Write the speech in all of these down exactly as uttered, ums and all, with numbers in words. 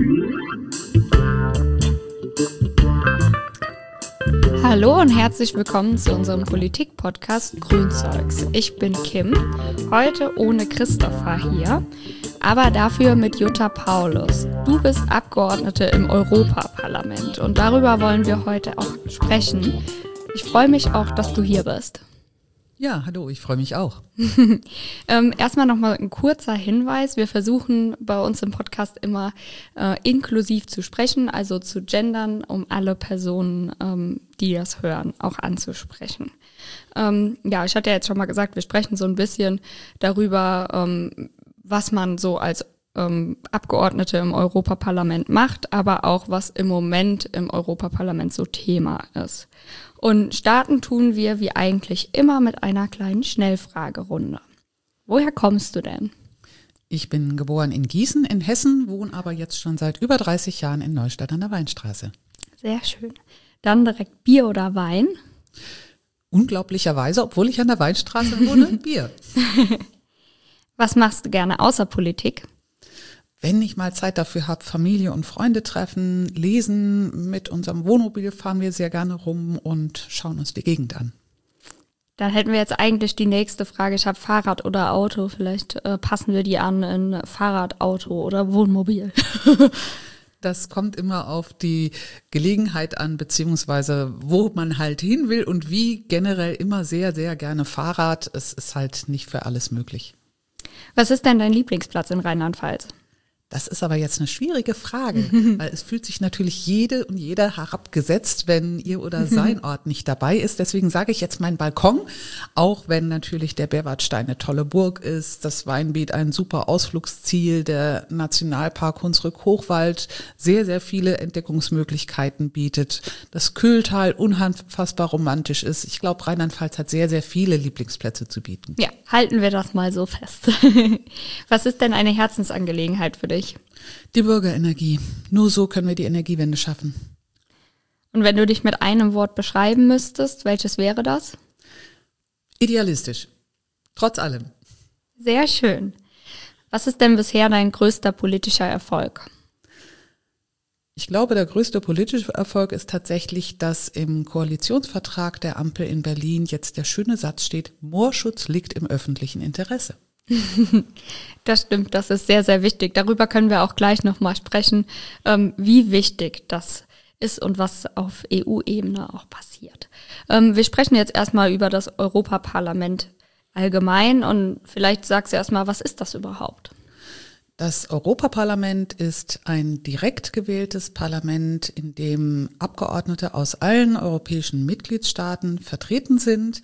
Hallo und herzlich willkommen zu unserem Politik-Podcast Grünzeugs. Ich bin Kim, heute ohne Christopher hier, aber dafür mit Jutta Paulus. Du bist Abgeordnete im Europaparlament und darüber wollen wir heute auch sprechen. Ich freue mich auch, dass du hier bist. Ja, hallo, ich freue mich auch. ähm, erstmal nochmal ein kurzer Hinweis. Wir versuchen bei uns im Podcast immer äh, inklusiv zu sprechen, also zu gendern, um alle Personen, ähm, die das hören, auch anzusprechen. Ähm, ja, ich hatte ja jetzt schon mal gesagt, wir sprechen so ein bisschen darüber, ähm, was man so als ähm, Abgeordnete im Europaparlament macht, aber auch was im Moment im Europaparlament so Thema ist. Und starten tun wir wie eigentlich immer mit einer kleinen Schnellfragerunde. Woher kommst du denn? Ich bin geboren in Gießen in Hessen, wohne aber jetzt schon seit über dreißig Jahren in Neustadt an der Weinstraße. Sehr schön. Dann direkt Bier oder Wein? Unglaublicherweise, obwohl ich an der Weinstraße wohne, Bier. Was machst du gerne außer Politik? Wenn ich mal Zeit dafür habe, Familie und Freunde treffen, lesen, mit unserem Wohnmobil fahren wir sehr gerne rum und schauen uns die Gegend an. Dann hätten wir jetzt eigentlich die nächste Frage. Ich habe Fahrrad oder Auto. Vielleicht äh, passen wir die an in Fahrrad, Auto oder Wohnmobil. Das kommt immer auf die Gelegenheit an, beziehungsweise wo man halt hin will und wie. Generell immer sehr, sehr gerne Fahrrad. Es ist halt nicht für alles möglich. Was ist denn dein Lieblingsplatz in Rheinland-Pfalz? Das ist aber jetzt eine schwierige Frage, weil es fühlt sich natürlich jede und jeder herabgesetzt, wenn ihr oder sein Ort nicht dabei ist. Deswegen sage ich jetzt meinen Balkon, auch wenn natürlich der Berwartstein eine tolle Burg ist, das Weinbeet ein super Ausflugsziel, der Nationalpark Hunsrück-Hochwald sehr, sehr viele Entdeckungsmöglichkeiten bietet, das Kühltal unfassbar romantisch ist. Ich glaube, Rheinland-Pfalz hat sehr, sehr viele Lieblingsplätze zu bieten. Ja, halten wir das mal so fest. Was ist denn eine Herzensangelegenheit für dich? Die Bürgerenergie. Nur so können wir die Energiewende schaffen. Und wenn du dich mit einem Wort beschreiben müsstest, welches wäre das? Idealistisch. Trotz allem. Sehr schön. Was ist denn bisher dein größter politischer Erfolg? Ich glaube, der größte politische Erfolg ist tatsächlich, dass im Koalitionsvertrag der Ampel in Berlin jetzt der schöne Satz steht, Moorschutz liegt im öffentlichen Interesse. Das stimmt, das ist sehr, sehr wichtig. Darüber können wir auch gleich nochmal sprechen, ähm, wie wichtig das ist und was auf E U-Ebene auch passiert. Ähm, wir sprechen jetzt erstmal über das Europaparlament allgemein und vielleicht sagst du erstmal, was ist das überhaupt? Das Europaparlament ist ein direkt gewähltes Parlament, in dem Abgeordnete aus allen europäischen Mitgliedstaaten vertreten sind,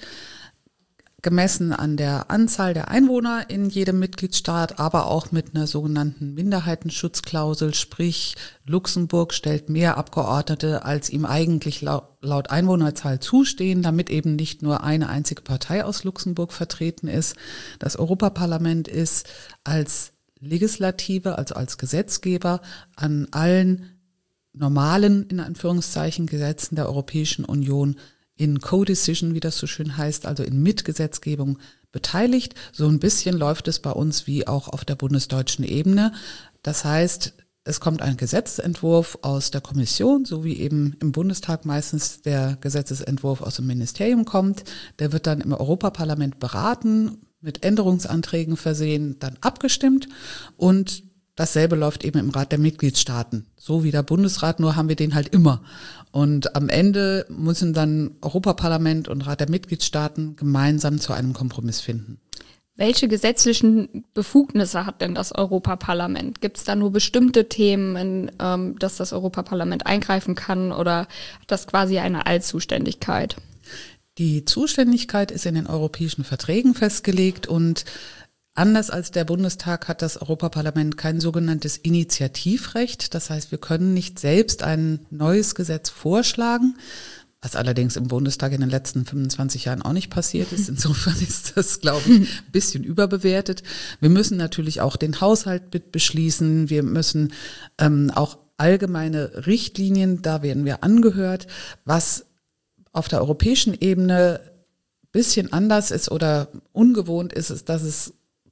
gemessen an der Anzahl der Einwohner in jedem Mitgliedstaat, aber auch mit einer sogenannten Minderheitenschutzklausel, sprich Luxemburg stellt mehr Abgeordnete, als ihm eigentlich laut Einwohnerzahl zustehen, damit eben nicht nur eine einzige Partei aus Luxemburg vertreten ist. Das Europaparlament ist als Legislative, also als Gesetzgeber an allen normalen, in Anführungszeichen, Gesetzen der Europäischen Union in Co-Decision, wie das so schön heißt, also in Mitgesetzgebung beteiligt. So ein bisschen läuft es bei uns wie auch auf der bundesdeutschen Ebene. Das heißt, es kommt ein Gesetzentwurf aus der Kommission, so wie eben im Bundestag meistens der Gesetzesentwurf aus dem Ministerium kommt. Der wird dann im Europaparlament beraten, mit Änderungsanträgen versehen, dann abgestimmt und dasselbe läuft eben im Rat der Mitgliedstaaten. So wie der Bundesrat, nur haben wir den halt immer. Und am Ende müssen dann Europaparlament und Rat der Mitgliedstaaten gemeinsam zu einem Kompromiss finden. Welche gesetzlichen Befugnisse hat denn das Europaparlament? Gibt es da nur bestimmte Themen, in ähm, dass das Europaparlament eingreifen kann oder hat das quasi eine Allzuständigkeit? Die Zuständigkeit ist in den europäischen Verträgen festgelegt und anders als der Bundestag hat das Europaparlament kein sogenanntes Initiativrecht. Das heißt, wir können nicht selbst ein neues Gesetz vorschlagen, was allerdings im Bundestag in den letzten fünfundzwanzig Jahren auch nicht passiert ist. Insofern ist das, glaube ich, ein bisschen überbewertet. Wir müssen natürlich auch den Haushalt mit beschließen. Wir müssen ähm, auch allgemeine Richtlinien, da werden wir angehört, was auf der europäischen Ebene ein bisschen anders ist oder ungewohnt ist, ist, dass es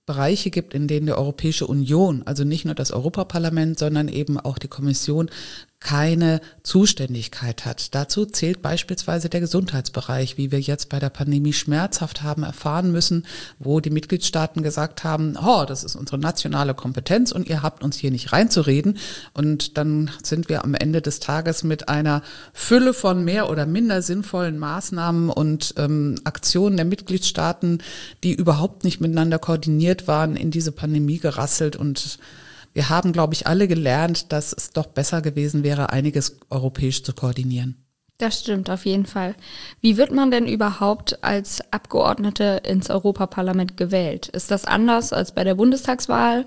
Bereiche gibt, in denen die Europäische Union, also nicht nur das Europaparlament, sondern eben auch die Kommission, keine Zuständigkeit hat. Dazu zählt beispielsweise der Gesundheitsbereich, wie wir jetzt bei der Pandemie schmerzhaft haben erfahren müssen, wo die Mitgliedstaaten gesagt haben, oh, das ist unsere nationale Kompetenz und ihr habt uns hier nicht reinzureden. Und dann sind wir am Ende des Tages mit einer Fülle von mehr oder minder sinnvollen Maßnahmen und ähm, Aktionen der Mitgliedstaaten, die überhaupt nicht miteinander koordiniert waren, in diese Pandemie gerasselt. Und wir haben, glaube ich, alle gelernt, dass es doch besser gewesen wäre, einiges europäisch zu koordinieren. Das stimmt auf jeden Fall. Wie wird man denn überhaupt als Abgeordnete ins Europaparlament gewählt? Ist das anders als bei der Bundestagswahl?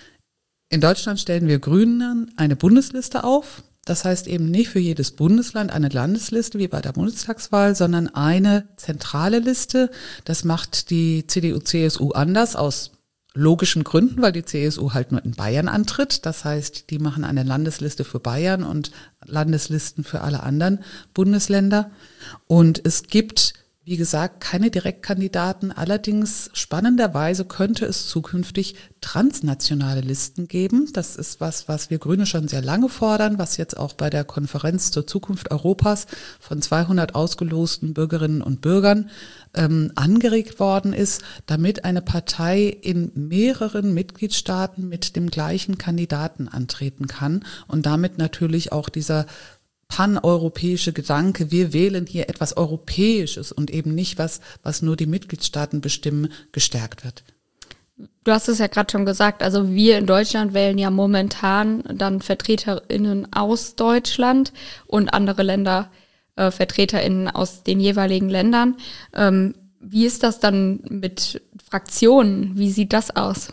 In Deutschland stellen wir Grünen eine Bundesliste auf. Das heißt eben nicht für jedes Bundesland eine Landesliste wie bei der Bundestagswahl, sondern eine zentrale Liste. Das macht die C D U C S U anders aus logischen Gründen, weil die C S U halt nur in Bayern antritt. Das heißt, die machen eine Landesliste für Bayern und Landeslisten für alle anderen Bundesländer. Und es gibt, wie gesagt, keine Direktkandidaten. Allerdings spannenderweise könnte es zukünftig transnationale Listen geben. Das ist was, was wir Grüne schon sehr lange fordern, was jetzt auch bei der Konferenz zur Zukunft Europas von zweihundert ausgelosten Bürgerinnen und Bürgern ähm, angeregt worden ist, damit eine Partei in mehreren Mitgliedstaaten mit dem gleichen Kandidaten antreten kann und damit natürlich auch dieser paneuropäische Gedanke, wir wählen hier etwas Europäisches und eben nicht was, was nur die Mitgliedstaaten bestimmen, gestärkt wird. Du hast es ja gerade schon gesagt, also wir in Deutschland wählen ja momentan dann VertreterInnen aus Deutschland und andere Länder äh, VertreterInnen aus den jeweiligen Ländern. Ähm, wie ist das dann mit Fraktionen? Wie sieht das aus?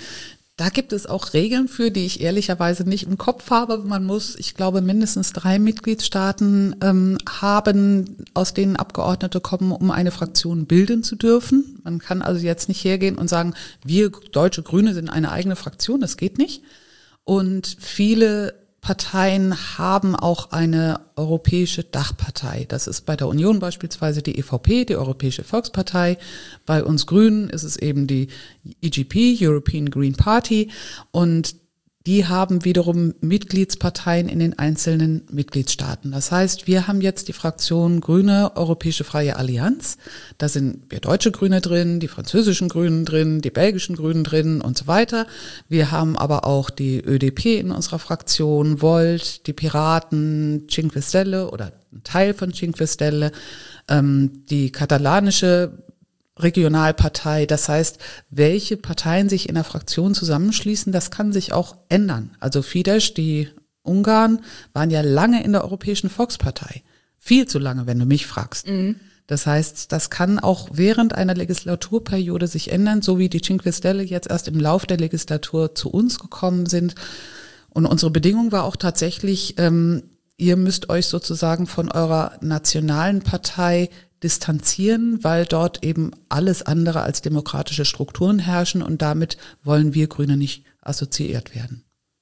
Da gibt es auch Regeln für, die ich ehrlicherweise nicht im Kopf habe. Man muss, ich glaube, mindestens drei Mitgliedstaaten ähm, haben, aus denen Abgeordnete kommen, um eine Fraktion bilden zu dürfen. Man kann also jetzt nicht hergehen und sagen, wir deutsche Grüne sind eine eigene Fraktion. Das geht nicht. Und viele Parteien haben auch eine europäische Dachpartei. Das ist bei der Union beispielsweise die E V P, die Europäische Volkspartei. Bei uns Grünen ist es eben die E G P, European Green Party. Und die haben wiederum Mitgliedsparteien in den einzelnen Mitgliedstaaten. Das heißt, wir haben jetzt die Fraktion Grüne Europäische Freie Allianz. Da sind wir deutsche Grüne drin, die französischen Grünen drin, die belgischen Grünen drin und so weiter. Wir haben aber auch die Ö D P in unserer Fraktion, Volt, die Piraten, Cinque Stelle oder ein Teil von Cinque Stelle, ähm, die katalanische Regionalpartei. Das heißt, welche Parteien sich in der Fraktion zusammenschließen, das kann sich auch ändern. Also Fidesz, die Ungarn, waren ja lange in der Europäischen Volkspartei. Viel zu lange, wenn du mich fragst. Mhm. Das heißt, das kann auch während einer Legislaturperiode sich ändern, so wie die Cinque Stelle jetzt erst im Lauf der Legislatur zu uns gekommen sind. Und unsere Bedingung war auch tatsächlich, ähm, ihr müsst euch sozusagen von eurer nationalen Partei distanzieren, weil dort eben alles andere als demokratische Strukturen herrschen und damit wollen wir Grüne nicht assoziiert werden.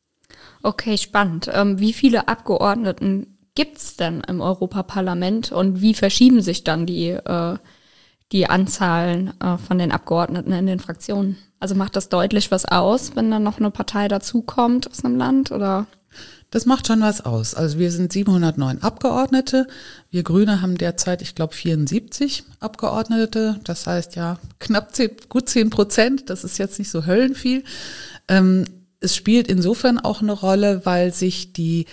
Okay, spannend. Ähm, wie viele Abgeordneten gibt's denn im Europaparlament und wie verschieben sich dann die, äh, die Anzahlen äh, von den Abgeordneten in den Fraktionen? Also macht das deutlich was aus, wenn dann noch eine Partei dazukommt aus einem Land oder? Das macht schon was aus. Also wir sind siebenhundertneun Abgeordnete. Wir Grüne haben derzeit, ich glaube, vierundsiebzig Abgeordnete. Das heißt ja knapp zehn, gut zehn Prozent. Das ist jetzt nicht so höllenviel. Ähm, es spielt insofern auch eine Rolle, weil sich die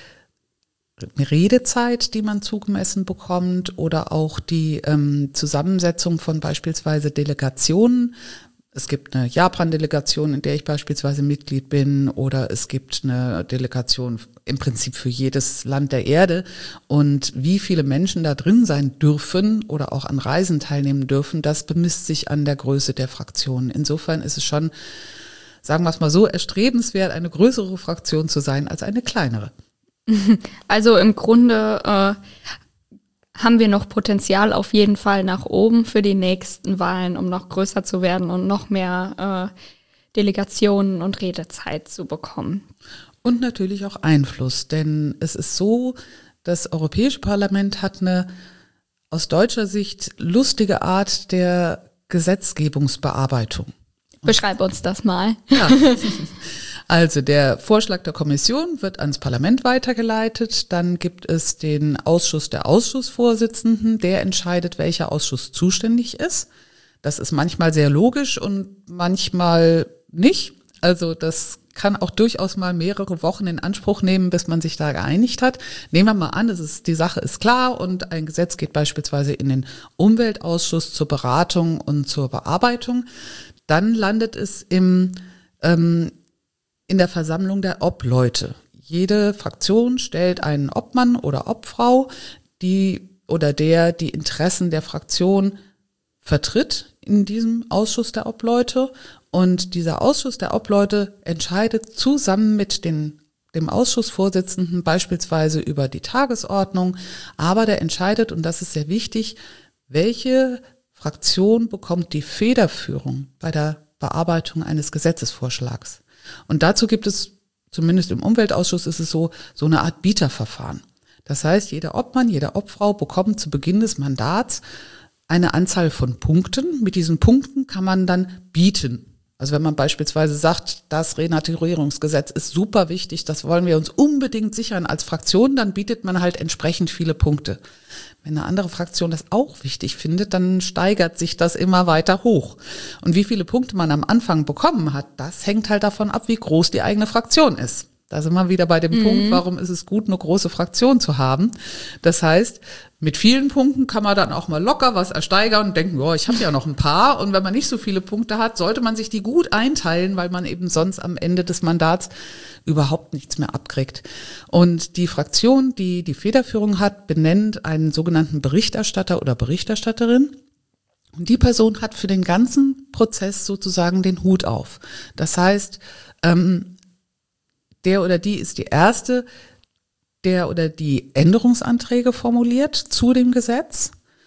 Redezeit, die man zugemessen bekommt, oder auch die ähm, Zusammensetzung von beispielsweise Delegationen. Es gibt eine Japan-Delegation, in der ich beispielsweise Mitglied bin, oder es gibt eine Delegation im Prinzip für jedes Land der Erde. Und wie viele Menschen da drin sein dürfen oder auch an Reisen teilnehmen dürfen, das bemisst sich an der Größe der Fraktion. Insofern ist es schon, sagen wir es mal so, erstrebenswert, eine größere Fraktion zu sein als eine kleinere. Also im Grunde äh, haben wir noch Potenzial auf jeden Fall nach oben für die nächsten Wahlen, um noch größer zu werden und noch mehr äh, Delegationen und Redezeit zu bekommen. Und natürlich auch Einfluss, denn es ist so, das Europäische Parlament hat eine aus deutscher Sicht lustige Art der Gesetzgebungsbearbeitung. Beschreib uns das mal. Ja. Also der Vorschlag der Kommission wird ans Parlament weitergeleitet. Dann gibt es den Ausschuss der Ausschussvorsitzenden, der entscheidet, welcher Ausschuss zuständig ist. Das ist manchmal sehr logisch und manchmal nicht. Also das kann auch durchaus mal mehrere Wochen in Anspruch nehmen, bis man sich da geeinigt hat. Nehmen wir mal an, es ist, die Sache ist klar und ein Gesetz geht beispielsweise in den Umweltausschuss zur Beratung und zur Bearbeitung. Dann landet es im ähm, in der Versammlung der Obleute. Jede Fraktion stellt einen Obmann oder Obfrau, die oder der die Interessen der Fraktion vertritt in diesem Ausschuss der Obleute. Und dieser Ausschuss der Obleute entscheidet zusammen mit den, dem Ausschussvorsitzenden beispielsweise über die Tagesordnung, aber der entscheidet, und das ist sehr wichtig, welche Fraktion bekommt die Federführung bei der Bearbeitung eines Gesetzesvorschlags. Und dazu gibt es, zumindest im Umweltausschuss ist es so, so eine Art Bieterverfahren. Das heißt, jeder Obmann, jede Obfrau bekommt zu Beginn des Mandats eine Anzahl von Punkten. Mit diesen Punkten kann man dann bieten. Also wenn man beispielsweise sagt, das Renaturierungsgesetz ist super wichtig, das wollen wir uns unbedingt sichern als Fraktion, dann bietet man halt entsprechend viele Punkte. Wenn eine andere Fraktion das auch wichtig findet, dann steigert sich das immer weiter hoch. Und wie viele Punkte man am Anfang bekommen hat, das hängt halt davon ab, wie groß die eigene Fraktion ist. Da sind wir wieder bei dem mhm. Punkt, warum ist es gut, eine große Fraktion zu haben. Das heißt, mit vielen Punkten kann man dann auch mal locker was ersteigern und denken, ja, ich habe ja noch ein paar. Und wenn man nicht so viele Punkte hat, sollte man sich die gut einteilen, weil man eben sonst am Ende des Mandats überhaupt nichts mehr abkriegt. Und die Fraktion, die die Federführung hat, benennt einen sogenannten Berichterstatter oder Berichterstatterin. Und die Person hat für den ganzen Prozess sozusagen den Hut auf. Das heißt, ähm, der oder die ist die erste, der oder die Änderungsanträge formuliert zu dem Gesetz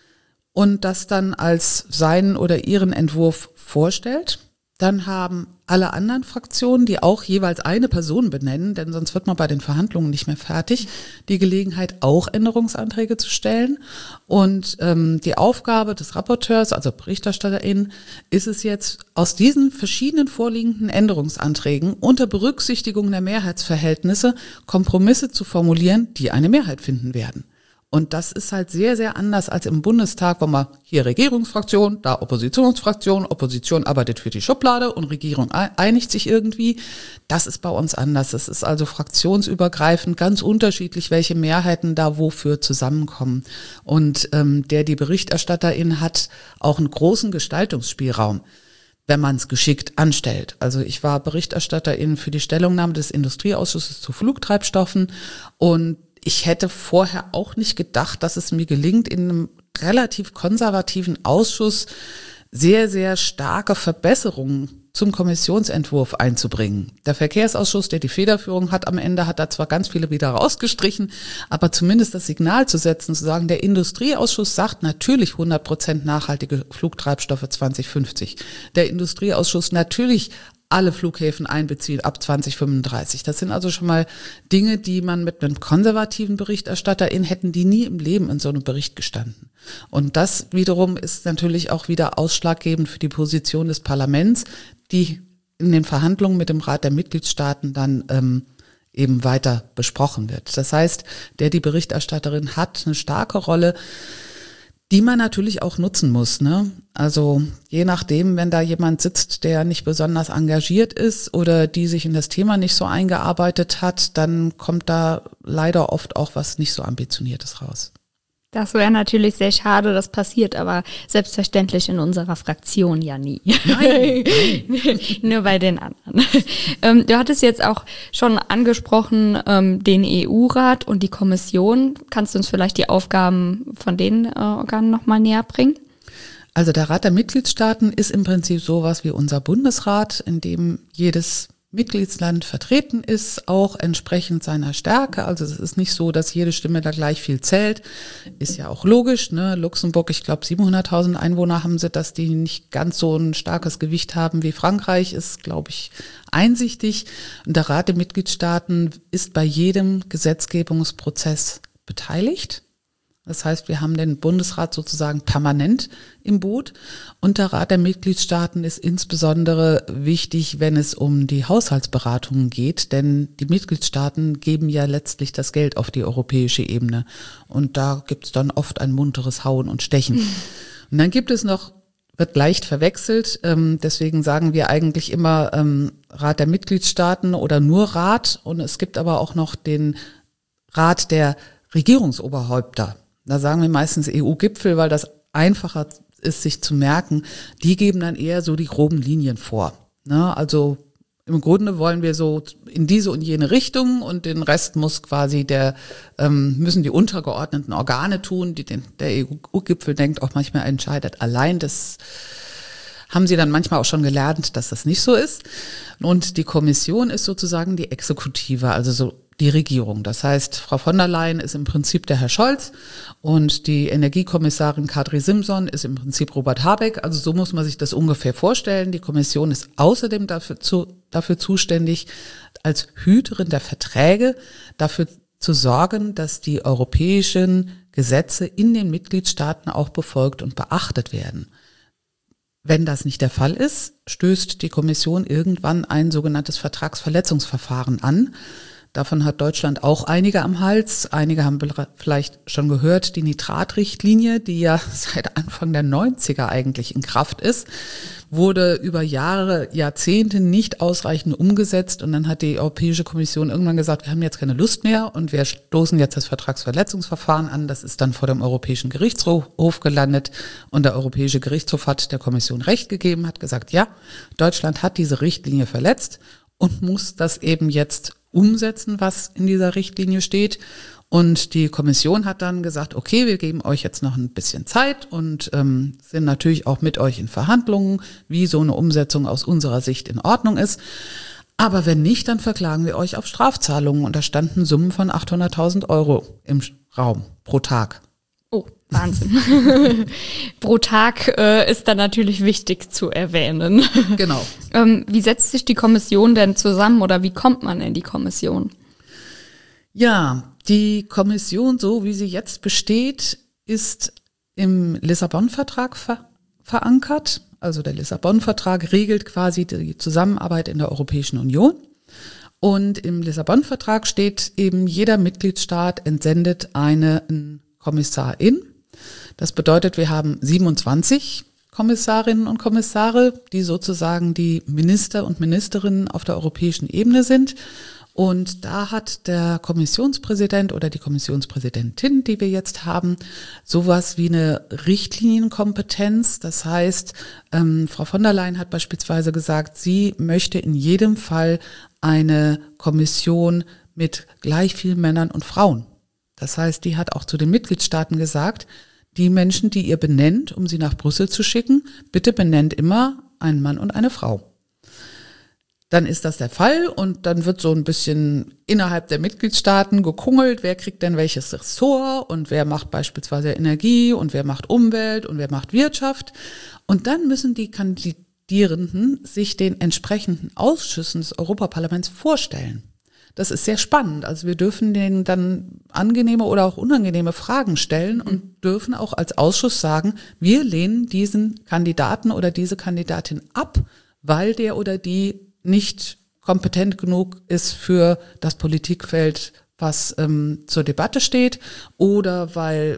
und das dann als seinen oder ihren Entwurf vorstellt. Dann haben alle anderen Fraktionen, die auch jeweils eine Person benennen, denn sonst wird man bei den Verhandlungen nicht mehr fertig, die Gelegenheit, auch Änderungsanträge zu stellen. Und ähm, die Aufgabe des Rapporteurs, also BerichterstatterInnen, ist es jetzt, aus diesen verschiedenen vorliegenden Änderungsanträgen unter Berücksichtigung der Mehrheitsverhältnisse Kompromisse zu formulieren, die eine Mehrheit finden werden. Und das ist halt sehr, sehr anders als im Bundestag, wo man hier Regierungsfraktion, da Oppositionsfraktion, Opposition arbeitet für die Schublade und Regierung einigt sich irgendwie. Das ist bei uns anders. Es ist also fraktionsübergreifend ganz unterschiedlich, welche Mehrheiten da wofür zusammenkommen. Und ähm, der die Berichterstatterin hat auch einen großen Gestaltungsspielraum, wenn man es geschickt anstellt. Also ich war Berichterstatterin für die Stellungnahme des Industrieausschusses zu Flugtreibstoffen und ich hätte vorher auch nicht gedacht, dass es mir gelingt, in einem relativ konservativen Ausschuss sehr, sehr starke Verbesserungen zum Kommissionsentwurf einzubringen. Der Verkehrsausschuss, der die Federführung hat am Ende, hat da zwar ganz viele wieder rausgestrichen, aber zumindest das Signal zu setzen, zu sagen, der Industrieausschuss sagt natürlich hundert Prozent nachhaltige Flugtreibstoffe zwanzig fünfzig. Der Industrieausschuss natürlich alle Flughäfen einbeziehen ab zwanzig fünfunddreißig. Das sind also schon mal Dinge, die man mit einem konservativen BerichterstatterIn hätten, die nie im Leben in so einem Bericht gestanden. Und das wiederum ist natürlich auch wieder ausschlaggebend für die Position des Parlaments, die in den Verhandlungen mit dem Rat der Mitgliedstaaten dann ähm, eben weiter besprochen wird. Das heißt, der die Berichterstatterin hat eine starke Rolle, die man natürlich auch nutzen muss, ne? Also je nachdem, wenn da jemand sitzt, der nicht besonders engagiert ist oder die sich in das Thema nicht so eingearbeitet hat, dann kommt da leider oft auch was nicht so Ambitioniertes raus. Das wäre natürlich sehr schade, das passiert aber selbstverständlich in unserer Fraktion ja nie. Nein, nein. Nur bei den anderen. Ähm, du hattest jetzt auch schon angesprochen, ähm, den E U-Rat und die Kommission. Kannst du uns vielleicht die Aufgaben von den äh, Organen nochmal näher bringen? Also der Rat der Mitgliedstaaten ist im Prinzip sowas wie unser Bundesrat, in dem jedes Mitgliedsland vertreten ist, auch entsprechend seiner Stärke. Also es ist nicht so, dass jede Stimme da gleich viel zählt. Ist ja auch logisch, ne? Luxemburg, ich glaube siebenhunderttausend Einwohner haben sie, dass die nicht ganz so ein starkes Gewicht haben wie Frankreich, ist, glaube ich, einsichtig. Und der Rat der Mitgliedstaaten ist bei jedem Gesetzgebungsprozess beteiligt. Das heißt, wir haben den Bundesrat sozusagen permanent im Boot und der Rat der Mitgliedstaaten ist insbesondere wichtig, wenn es um die Haushaltsberatungen geht, denn die Mitgliedstaaten geben ja letztlich das Geld auf die europäische Ebene und da gibt es dann oft ein munteres Hauen und Stechen. Mhm. Und dann gibt es noch, wird leicht verwechselt, ähm, deswegen sagen wir eigentlich immer ähm, Rat der Mitgliedstaaten oder nur Rat und es gibt aber auch noch den Rat der Regierungsoberhäupter. Da sagen wir meistens E U-Gipfel, weil das einfacher ist, sich zu merken. Die geben dann eher so die groben Linien vor. Ne? Also im Grunde wollen wir so in diese und jene Richtung und den Rest muss quasi der ähm, müssen die untergeordneten Organe tun. Die den, der E U-Gipfel denkt auch manchmal, entscheidet allein. Das haben sie dann manchmal auch schon gelernt, dass das nicht so ist. Und die Kommission ist sozusagen die Exekutive, also so die Regierung. Das heißt, Frau von der Leyen ist im Prinzip der Herr Scholz und die Energiekommissarin Kadri Simson ist im Prinzip Robert Habeck. Also so muss man sich das ungefähr vorstellen. Die Kommission ist außerdem dafür, zu, dafür zuständig, als Hüterin der Verträge dafür zu sorgen, dass die europäischen Gesetze in den Mitgliedstaaten auch befolgt und beachtet werden. Wenn das nicht der Fall ist, stößt die Kommission irgendwann ein sogenanntes Vertragsverletzungsverfahren an. Davon hat Deutschland auch einige am Hals. Einige haben vielleicht schon gehört, die Nitratrichtlinie, die ja seit Anfang der neunziger eigentlich in Kraft ist, wurde über Jahre, Jahrzehnte nicht ausreichend umgesetzt. Und dann hat die Europäische Kommission irgendwann gesagt, wir haben jetzt keine Lust mehr und wir stoßen jetzt das Vertragsverletzungsverfahren an. Das ist dann vor dem Europäischen Gerichtshof gelandet. Und der Europäische Gerichtshof hat der Kommission Recht gegeben, hat gesagt, ja, Deutschland hat diese Richtlinie verletzt und muss das eben jetzt umsetzen, was in dieser Richtlinie steht. Und die Kommission hat dann gesagt, okay, wir geben euch jetzt noch ein bisschen Zeit und ähm, sind natürlich auch mit euch in Verhandlungen, wie so eine Umsetzung aus unserer Sicht in Ordnung ist. Aber wenn nicht, dann verklagen wir euch auf Strafzahlungen. Und da standen Summen von achthunderttausend Euro im Raum pro Tag. Oh, Wahnsinn. Pro Tag äh, ist dann natürlich wichtig zu erwähnen. Genau. ähm, wie setzt sich die Kommission denn zusammen oder wie kommt man in die Kommission? Ja, die Kommission, so wie sie jetzt besteht, ist im Lissabon-Vertrag ver- verankert. Also der Lissabon-Vertrag regelt quasi die Zusammenarbeit in der Europäischen Union. Und im Lissabon-Vertrag steht eben, jeder Mitgliedstaat entsendet einen Kommissarin. Das bedeutet, wir haben siebenundzwanzig Kommissarinnen und Kommissare, die sozusagen die Minister und Ministerinnen auf der europäischen Ebene sind. Und da hat der Kommissionspräsident oder die Kommissionspräsidentin, die wir jetzt haben, sowas wie eine Richtlinienkompetenz. Das heißt, ähm, Frau von der Leyen hat beispielsweise gesagt, sie möchte in jedem Fall eine Kommission mit gleich vielen Männern und Frauen. Das heißt, die hat auch zu den Mitgliedstaaten gesagt, die Menschen, die ihr benennt, um sie nach Brüssel zu schicken, bitte benennt immer einen Mann und eine Frau. Dann ist das der Fall und dann wird so ein bisschen innerhalb der Mitgliedstaaten gekungelt, wer kriegt denn welches Ressort und wer macht beispielsweise Energie und wer macht Umwelt und wer macht Wirtschaft. Und dann müssen die Kandidierenden sich den entsprechenden Ausschüssen des Europaparlaments vorstellen. Das ist sehr spannend. Also wir dürfen denen dann angenehme oder auch unangenehme Fragen stellen und dürfen auch als Ausschuss sagen, wir lehnen diesen Kandidaten oder diese Kandidatin ab, weil der oder die nicht kompetent genug ist für das Politikfeld, was ähm, zur Debatte steht, oder weil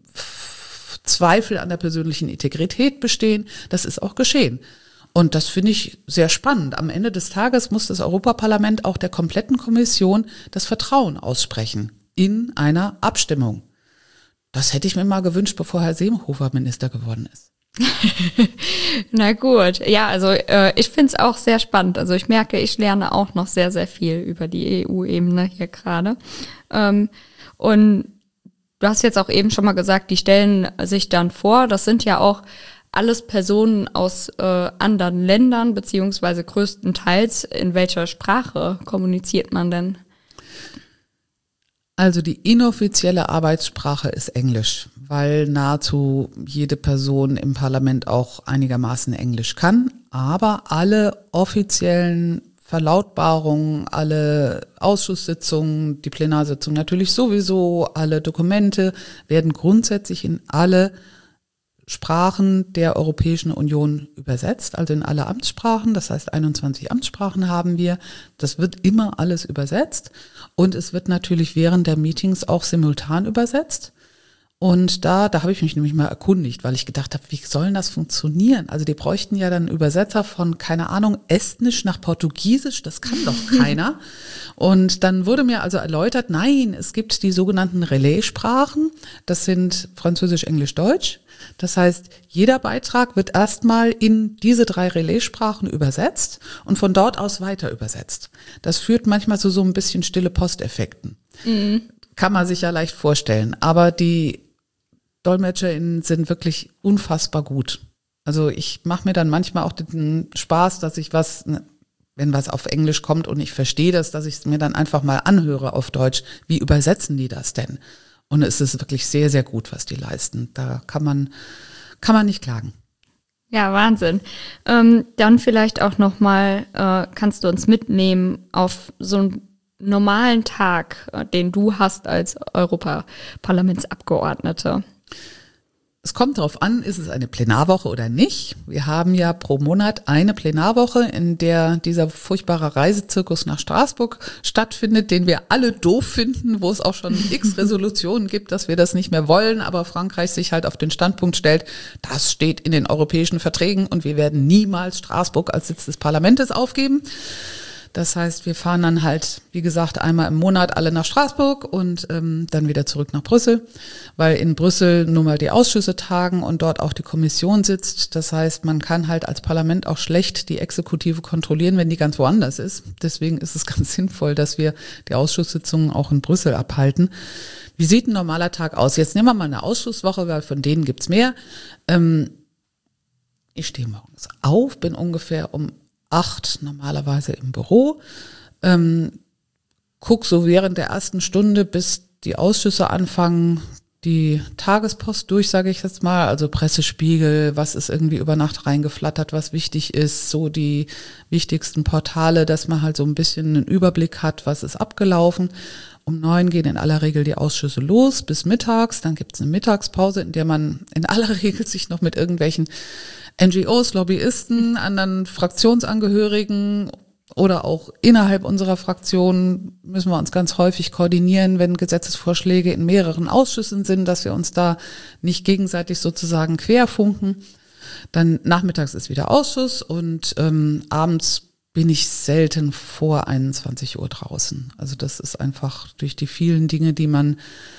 f- Zweifel an der persönlichen Integrität bestehen. Das ist auch geschehen. Und das finde ich sehr spannend. Am Ende des Tages muss das Europaparlament auch der kompletten Kommission das Vertrauen aussprechen in einer Abstimmung. Das hätte ich mir mal gewünscht, bevor Herr Seehofer Minister geworden ist. Na gut, ja, also äh, ich finde es auch sehr spannend. Also ich merke, ich lerne auch noch sehr, sehr viel über die E U-Ebene hier gerade. Ähm, und du hast jetzt auch eben schon mal gesagt, die stellen sich dann vor, das sind ja auch alles Personen aus äh, anderen Ländern, beziehungsweise größtenteils. In welcher Sprache kommuniziert man denn? Also die inoffizielle Arbeitssprache ist Englisch, weil nahezu jede Person im Parlament auch einigermaßen Englisch kann. Aber alle offiziellen Verlautbarungen, alle Ausschusssitzungen, die Plenarsitzung natürlich sowieso, alle Dokumente werden grundsätzlich in alle Sprachen der Europäischen Union übersetzt, also in alle Amtssprachen. Das heißt, einundzwanzig Amtssprachen haben wir. Das wird immer alles übersetzt und es wird natürlich während der Meetings auch simultan übersetzt. Und da, da habe ich mich nämlich mal erkundigt, weil ich gedacht habe, wie soll denn das funktionieren? Also die bräuchten ja dann Übersetzer von, keine Ahnung, Estnisch nach Portugiesisch, das kann doch keiner. Und dann wurde mir also erläutert, nein, es gibt die sogenannten Relaissprachen, das sind Französisch, Englisch, Deutsch. Das heißt, jeder Beitrag wird erstmal in diese drei Relaissprachen übersetzt und von dort aus weiter übersetzt. Das führt manchmal zu so ein bisschen stille Posteffekten. Mhm. Kann man sich ja leicht vorstellen, aber die DolmetscherInnen sind wirklich unfassbar gut. Also ich mache mir dann manchmal auch den Spaß, dass ich was, wenn was auf Englisch kommt und ich verstehe das, dass ich es mir dann einfach mal anhöre auf Deutsch. Wie übersetzen die das denn? Und es ist wirklich sehr, sehr gut, was die leisten. Da kann man, kann man nicht klagen. Ja, Wahnsinn. Ähm, dann vielleicht auch nochmal, äh, kannst du uns mitnehmen auf so einen normalen Tag, äh, den du hast als Europaparlamentsabgeordnete? Es kommt darauf an, ist es eine Plenarwoche oder nicht. Wir haben ja pro Monat eine Plenarwoche, in der dieser furchtbare Reisezirkus nach Straßburg stattfindet, den wir alle doof finden, wo es auch schon x Resolutionen gibt, dass wir das nicht mehr wollen, aber Frankreich sich halt auf den Standpunkt stellt, das steht in den europäischen Verträgen und wir werden niemals Straßburg als Sitz des Parlaments aufgeben. Das heißt, wir fahren dann halt, wie gesagt, einmal im Monat alle nach Straßburg und ähm, dann wieder zurück nach Brüssel, weil in Brüssel nun mal die Ausschüsse tagen und dort auch die Kommission sitzt. Das heißt, man kann halt als Parlament auch schlecht die Exekutive kontrollieren, wenn die ganz woanders ist. Deswegen ist es ganz sinnvoll, dass wir die Ausschusssitzungen auch in Brüssel abhalten. Wie sieht ein normaler Tag aus? Jetzt nehmen wir mal eine Ausschusswoche, weil von denen gibt's mehr. Ähm, ich stehe morgens auf, bin ungefähr um acht normalerweise im Büro, ähm, guck so während der ersten Stunde, bis die Ausschüsse anfangen, die Tagespost durch, sage ich jetzt mal, also Pressespiegel, was ist irgendwie über Nacht reingeflattert, was wichtig ist, so die wichtigsten Portale, dass man halt so ein bisschen einen Überblick hat, was ist abgelaufen. Um neun gehen in aller Regel die Ausschüsse los bis mittags, dann gibt es eine Mittagspause, in der man in aller Regel sich noch mit irgendwelchen N G Os, Lobbyisten, anderen Fraktionsangehörigen oder auch innerhalb unserer Fraktion müssen wir uns ganz häufig koordinieren, wenn Gesetzesvorschläge in mehreren Ausschüssen sind, dass wir uns da nicht gegenseitig sozusagen querfunken. Dann nachmittags ist wieder Ausschuss und ähm, abends bin ich selten vor einundzwanzig Uhr draußen. Also das ist einfach durch die vielen Dinge, die man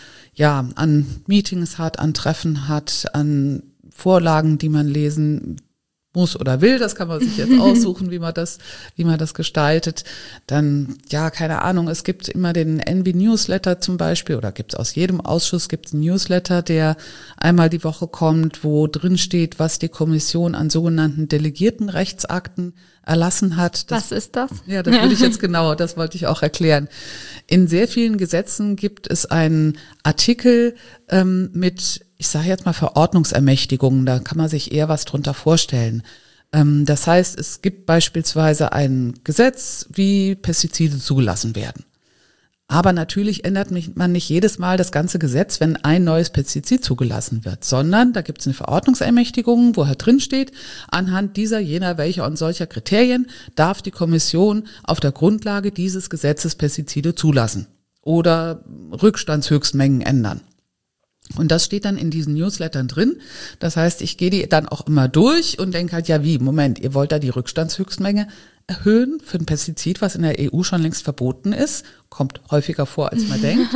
ja an Meetings hat, an Treffen hat, an Vorlagen, die man lesen muss oder will, das kann man sich jetzt aussuchen, wie man das, wie man das gestaltet. Dann, ja, keine Ahnung, es gibt immer den N B-Newsletter zum Beispiel, oder gibt es aus jedem Ausschuss gibt es einen Newsletter, der einmal die Woche kommt, wo drin steht, was die Kommission an sogenannten delegierten Rechtsakten erlassen hat. Das, was ist das? Ja, das würde ich jetzt genauer, das wollte ich auch erklären. In sehr vielen Gesetzen gibt es einen Artikel ähm, mit, ich sage jetzt mal Verordnungsermächtigungen, da kann man sich eher was drunter vorstellen. Ähm, das heißt, es gibt beispielsweise ein Gesetz, wie Pestizide zugelassen werden. Aber natürlich ändert man nicht jedes Mal das ganze Gesetz, wenn ein neues Pestizid zugelassen wird, sondern da gibt es eine Verordnungsermächtigung, wo halt drin steht, anhand dieser, jener, welcher und solcher Kriterien darf die Kommission auf der Grundlage dieses Gesetzes Pestizide zulassen oder Rückstandshöchstmengen ändern. Und das steht dann in diesen Newslettern drin. Das heißt, ich gehe die dann auch immer durch und denke halt, ja wie, Moment, ihr wollt da die Rückstandshöchstmenge erhöhen für ein Pestizid, was in der E U schon längst verboten ist, kommt häufiger vor, als man denkt,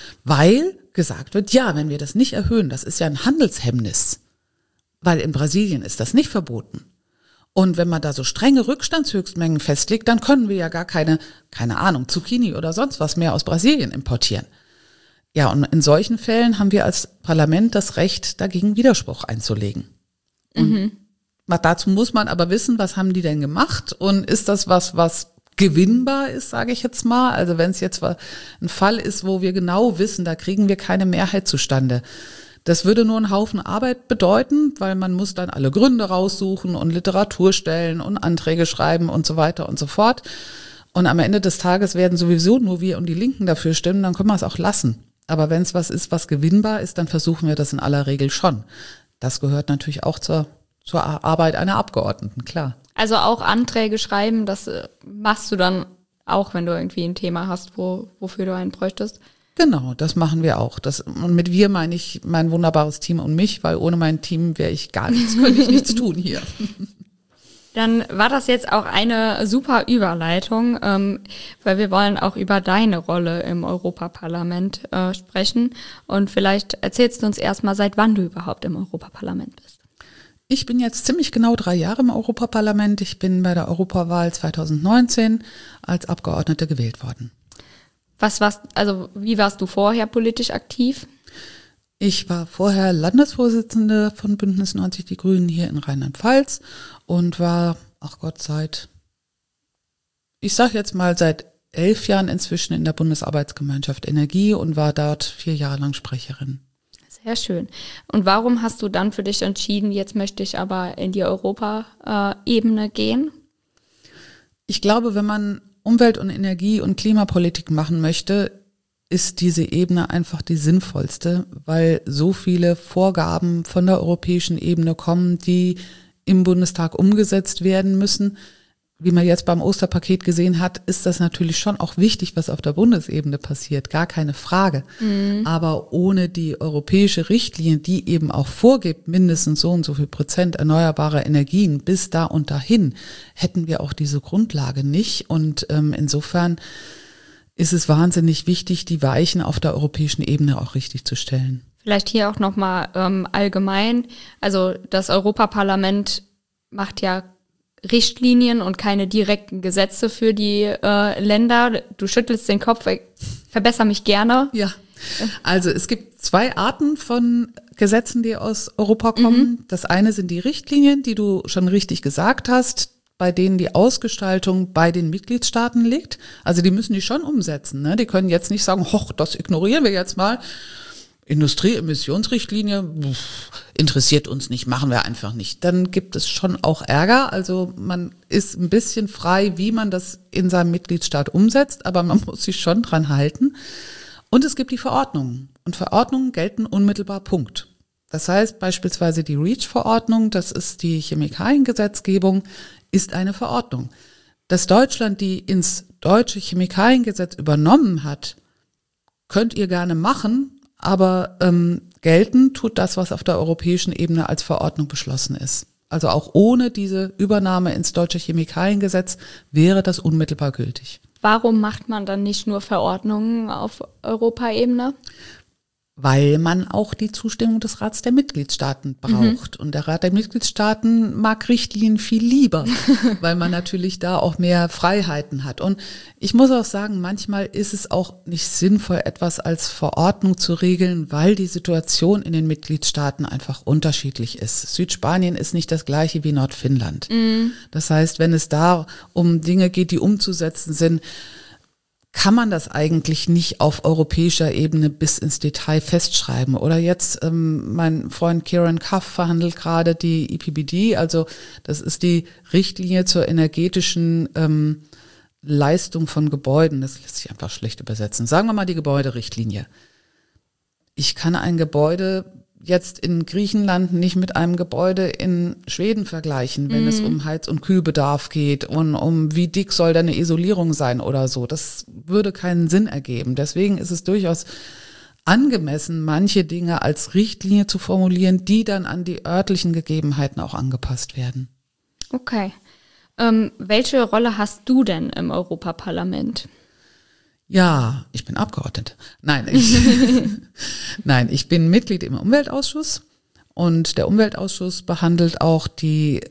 weil gesagt wird, ja, wenn wir das nicht erhöhen, das ist ja ein Handelshemmnis, weil in Brasilien ist das nicht verboten. Und wenn man da so strenge Rückstandshöchstmengen festlegt, dann können wir ja gar keine, keine Ahnung, Zucchini oder sonst was mehr aus Brasilien importieren. Ja, und in solchen Fällen haben wir als Parlament das Recht, dagegen Widerspruch einzulegen. Und mhm. dazu muss man aber wissen, was haben die denn gemacht und ist das was, was gewinnbar ist, sage ich jetzt mal. Also wenn es jetzt ein Fall ist, wo wir genau wissen, da kriegen wir keine Mehrheit zustande, Das würde nur einen Haufen Arbeit bedeuten, weil man muss dann alle Gründe raussuchen und Literatur stellen und Anträge schreiben und so weiter und so fort. Und am Ende des Tages werden sowieso nur wir und die Linken dafür stimmen, dann können wir es auch lassen. Aber wenn es was ist, was gewinnbar ist, dann versuchen wir das in aller Regel schon. Das gehört natürlich auch zur, zur Arbeit einer Abgeordneten, klar. Also auch Anträge schreiben, das machst du dann auch, wenn du irgendwie ein Thema hast, wo, wofür du einen bräuchtest? Genau, das machen wir auch. Das, und mit wir meine ich mein wunderbares Team und mich, weil ohne mein Team wäre ich gar nichts, könnte ich nichts tun hier. Dann war das jetzt auch eine super Überleitung, ähm, weil wir wollen auch über deine Rolle im Europaparlament äh, sprechen. Und vielleicht erzählst du uns erstmal, seit wann du überhaupt im Europaparlament bist. Ich bin jetzt ziemlich genau drei Jahre im Europaparlament. Ich bin bei der Europawahl zwanzig neunzehn als Abgeordnete gewählt worden. Was warst, also wie warst du vorher politisch aktiv? Ich war vorher Landesvorsitzende von Bündnis neunzig Die Grünen hier in Rheinland-Pfalz und war, ach Gott, seit, ich sag jetzt mal seit elf Jahren inzwischen in der Bundesarbeitsgemeinschaft Energie und war dort vier Jahre lang Sprecherin. Sehr schön. Und warum hast du dann für dich entschieden, jetzt möchte ich aber in die Europaebene gehen? Ich glaube, wenn man Umwelt- und Energie- und Klimapolitik machen möchte, ist diese Ebene einfach die sinnvollste, weil so viele Vorgaben von der europäischen Ebene kommen, die im Bundestag umgesetzt werden müssen. Wie man jetzt beim Osterpaket gesehen hat, ist das natürlich schon auch wichtig, was auf der Bundesebene passiert, gar keine Frage. Mhm. Aber ohne die europäische Richtlinie, die eben auch vorgibt, mindestens so und so viel Prozent erneuerbare Energien bis da und dahin, hätten wir auch diese Grundlage nicht. Und ähm, insofern ist es wahnsinnig wichtig, die Weichen auf der europäischen Ebene auch richtig zu stellen. Vielleicht hier auch nochmal ähm, allgemein. Also das Europaparlament macht ja Richtlinien und keine direkten Gesetze für die äh, Länder. Du schüttelst den Kopf, verbessere mich gerne. Ja, also es gibt zwei Arten von Gesetzen, die aus Europa kommen. Mhm. Das eine sind die Richtlinien, die du schon richtig gesagt hast, bei denen die Ausgestaltung bei den Mitgliedstaaten liegt. Also die müssen die schon umsetzen. Ne? Die können jetzt nicht sagen, hoch, das ignorieren wir jetzt mal. Industrieemissionsrichtlinie interessiert uns nicht, machen wir einfach nicht. Dann gibt es schon auch Ärger. Also man ist ein bisschen frei, wie man das in seinem Mitgliedstaat umsetzt, aber man muss sich schon dran halten. Und es gibt die Verordnungen. Und Verordnungen gelten unmittelbar, Punkt. Das heißt beispielsweise die REACH-Verordnung, das ist die Chemikaliengesetzgebung, ist eine Verordnung. Dass Deutschland die ins deutsche Chemikaliengesetz übernommen hat, könnt ihr gerne machen, aber ähm, gelten tut das, was auf der europäischen Ebene als Verordnung beschlossen ist. Also auch ohne diese Übernahme ins deutsche Chemikaliengesetz wäre das unmittelbar gültig. Warum macht man dann nicht nur Verordnungen auf Europaebene? Weil man auch die Zustimmung des Rats der Mitgliedstaaten braucht. Mhm. Und der Rat der Mitgliedstaaten mag Richtlinien viel lieber, weil man natürlich da auch mehr Freiheiten hat. Und ich muss auch sagen, manchmal ist es auch nicht sinnvoll, etwas als Verordnung zu regeln, weil die Situation in den Mitgliedstaaten einfach unterschiedlich ist. Südspanien ist nicht das gleiche wie Nordfinnland. Mhm. Das heißt, wenn es da um Dinge geht, die umzusetzen sind, kann man das eigentlich nicht auf europäischer Ebene bis ins Detail festschreiben. Oder jetzt, ähm, mein Freund Kieran Cuff verhandelt gerade die E P B D, also das ist die Richtlinie zur energetischen ähm, Leistung von Gebäuden. Das lässt sich einfach schlecht übersetzen. Sagen wir mal die Gebäuderichtlinie. Ich kann ein Gebäude jetzt in Griechenland nicht mit einem Gebäude in Schweden vergleichen, wenn mhm. es um Heiz- und Kühlbedarf geht und um wie dick soll deine Isolierung sein oder so. Das würde keinen Sinn ergeben. Deswegen ist es durchaus angemessen, manche Dinge als Richtlinie zu formulieren, die dann an die örtlichen Gegebenheiten auch angepasst werden. Okay. Ähm, welche Rolle hast du denn im Europaparlament? Ja, ich bin Abgeordnete. Nein, ich, nein, ich bin Mitglied im Umweltausschuss und der Umweltausschuss behandelt auch die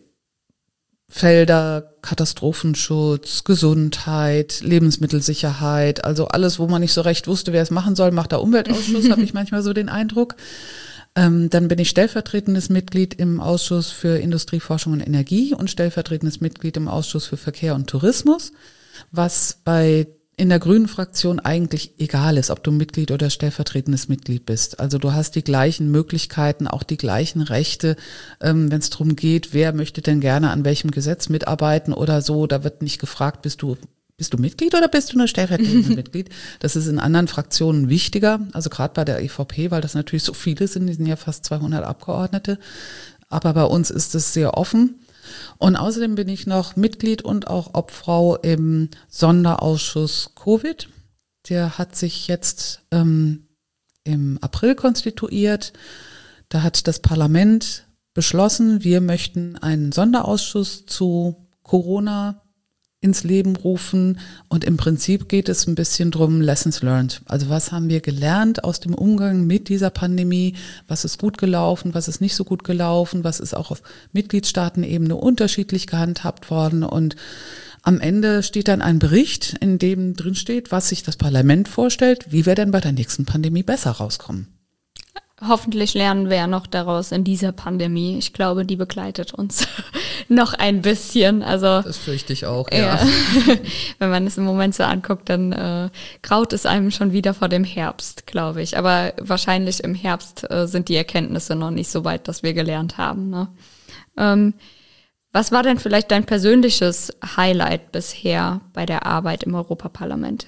Felder Katastrophenschutz, Gesundheit, Lebensmittelsicherheit, also alles, wo man nicht so recht wusste, wer es machen soll, macht der Umweltausschuss, habe ich manchmal so den Eindruck. Ähm, dann bin ich stellvertretendes Mitglied im Ausschuss für Industrie, Forschung und Energie und stellvertretendes Mitglied im Ausschuss für Verkehr und Tourismus, was bei in der Grünen-Fraktion eigentlich egal ist, ob du Mitglied oder stellvertretendes Mitglied bist. Also du hast die gleichen Möglichkeiten, auch die gleichen Rechte, ähm, wenn es darum geht, wer möchte denn gerne an welchem Gesetz mitarbeiten oder so. Da wird nicht gefragt, bist du bist du Mitglied oder bist du nur stellvertretendes Mitglied? Das ist in anderen Fraktionen wichtiger, also gerade bei der E V P, weil das natürlich so viele sind, die sind ja fast zweihundert Abgeordnete. Aber bei uns ist es sehr offen. Und außerdem bin ich noch Mitglied und auch Obfrau im Sonderausschuss Covid. Der hat sich jetzt ähm, im April konstituiert. Da hat das Parlament beschlossen, wir möchten einen Sonderausschuss zu Corona ins Leben rufen. Und im Prinzip geht es ein bisschen drum, Lessons learned. Also was haben wir gelernt aus dem Umgang mit dieser Pandemie? Was ist gut gelaufen? Was ist nicht so gut gelaufen? Was ist auch auf Mitgliedstaatenebene unterschiedlich gehandhabt worden? Und am Ende steht dann ein Bericht, in dem drin steht, was sich das Parlament vorstellt, wie wir denn bei der nächsten Pandemie besser rauskommen. Hoffentlich lernen wir ja noch daraus in dieser Pandemie. Ich glaube, die begleitet uns noch ein bisschen. Also das fürchte ich auch, ja. ja. Wenn man es im Moment so anguckt, dann äh, graut es einem schon wieder vor dem Herbst, glaube ich. Aber wahrscheinlich im Herbst äh, sind die Erkenntnisse noch nicht so weit, dass wir gelernt haben. Ne? Ähm, was war denn vielleicht dein persönliches Highlight bisher bei der Arbeit im Europaparlament?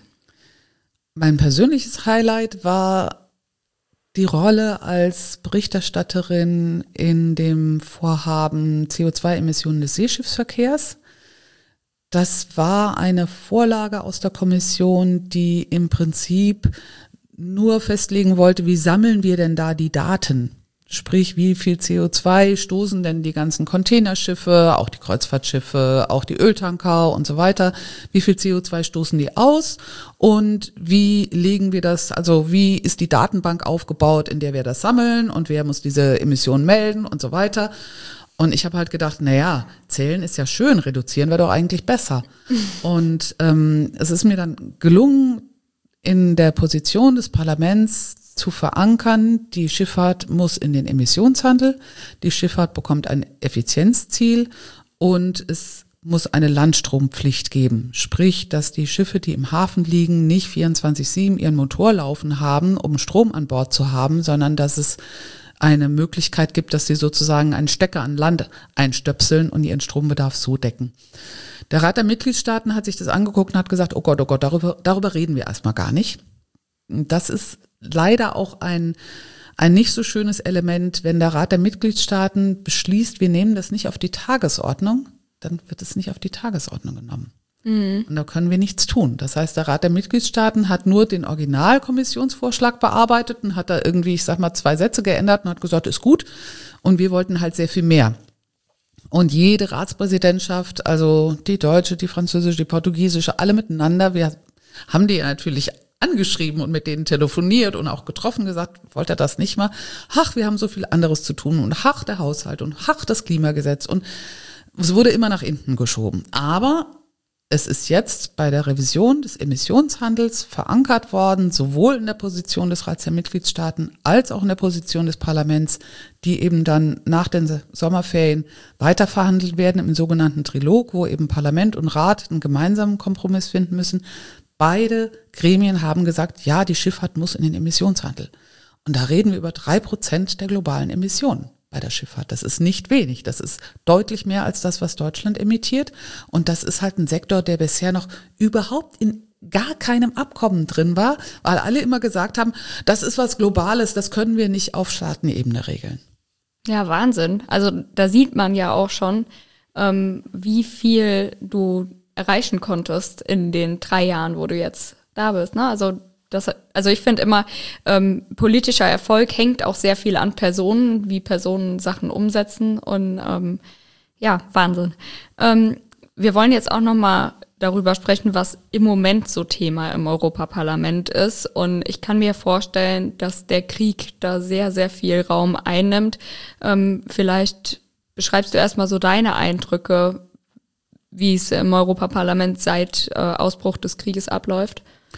Mein persönliches Highlight war die Rolle als Berichterstatterin in dem Vorhaben C O zwei Emissionen des Seeschiffsverkehrs. Das war eine Vorlage aus der Kommission, die im Prinzip nur festlegen wollte, wie sammeln wir denn da die Daten? Sprich, wie viel C O zwei stoßen denn die ganzen Containerschiffe, auch die Kreuzfahrtschiffe, auch die Öltanker und so weiter. Wie viel C O zwei stoßen die aus und wie legen wir das, also wie ist die Datenbank aufgebaut, in der wir das sammeln und wer muss diese Emissionen melden und so weiter. Und ich habe halt gedacht, naja, zählen ist ja schön, reduzieren wäre doch eigentlich besser. Und ähm, es ist mir dann gelungen, in der Position des Parlaments zu verankern, die Schifffahrt muss in den Emissionshandel, die Schifffahrt bekommt ein Effizienzziel und es muss eine Landstrompflicht geben. Sprich, dass die Schiffe, die im Hafen liegen, nicht vierundzwanzig sieben ihren Motor laufen haben, um Strom an Bord zu haben, sondern dass es eine Möglichkeit gibt, dass sie sozusagen einen Stecker an Land einstöpseln und ihren Strombedarf so decken. Der Rat der Mitgliedstaaten hat sich das angeguckt und hat gesagt, oh Gott, oh Gott, darüber, darüber reden wir erstmal gar nicht. Das ist leider auch ein, ein nicht so schönes Element, wenn der Rat der Mitgliedstaaten beschließt, wir nehmen das nicht auf die Tagesordnung, dann wird es nicht auf die Tagesordnung genommen. Mhm. Und da können wir nichts tun. Das heißt, der Rat der Mitgliedstaaten hat nur den Originalkommissionsvorschlag bearbeitet und hat da irgendwie, ich sag mal, zwei Sätze geändert und hat gesagt, ist gut. Und wir wollten halt sehr viel mehr. Und jede Ratspräsidentschaft, also die deutsche, die französische, die portugiesische, alle miteinander, wir haben die natürlich angeschrieben und mit denen telefoniert und auch getroffen, gesagt, wollt ihr das nicht mal? Ach, wir haben so viel anderes zu tun und ach, der Haushalt und ach, das Klimagesetz und es wurde immer nach hinten geschoben. Aber es ist jetzt bei der Revision des Emissionshandels verankert worden, sowohl in der Position des Rats der Mitgliedstaaten als auch in der Position des Parlaments, die eben dann nach den Sommerferien weiter verhandelt werden im sogenannten Trilog, wo eben Parlament und Rat einen gemeinsamen Kompromiss finden müssen. Beide Gremien haben gesagt, ja, die Schifffahrt muss in den Emissionshandel. Und da reden wir über drei Prozent der globalen Emissionen bei der Schifffahrt. Das ist nicht wenig. Das ist deutlich mehr als das, was Deutschland emittiert. Und das ist halt ein Sektor, der bisher noch überhaupt in gar keinem Abkommen drin war, weil alle immer gesagt haben, das ist was Globales, das können wir nicht auf Staatenebene regeln. Ja, Wahnsinn. Also da sieht man ja auch schon, ähm, wie viel du erreichen konntest in den drei Jahren, wo du jetzt da bist. Ne? Also das, also ich finde immer, ähm, politischer Erfolg hängt auch sehr viel an Personen, wie Personen Sachen umsetzen und ähm, ja, Wahnsinn. Ähm, wir wollen jetzt auch nochmal darüber sprechen, was im Moment so Thema im Europaparlament ist. Und ich kann mir vorstellen, dass der Krieg da sehr, sehr viel Raum einnimmt. Ähm, vielleicht beschreibst du erstmal so deine Eindrücke, wie es im Europaparlament seit äh, Ausbruch des Krieges abläuft.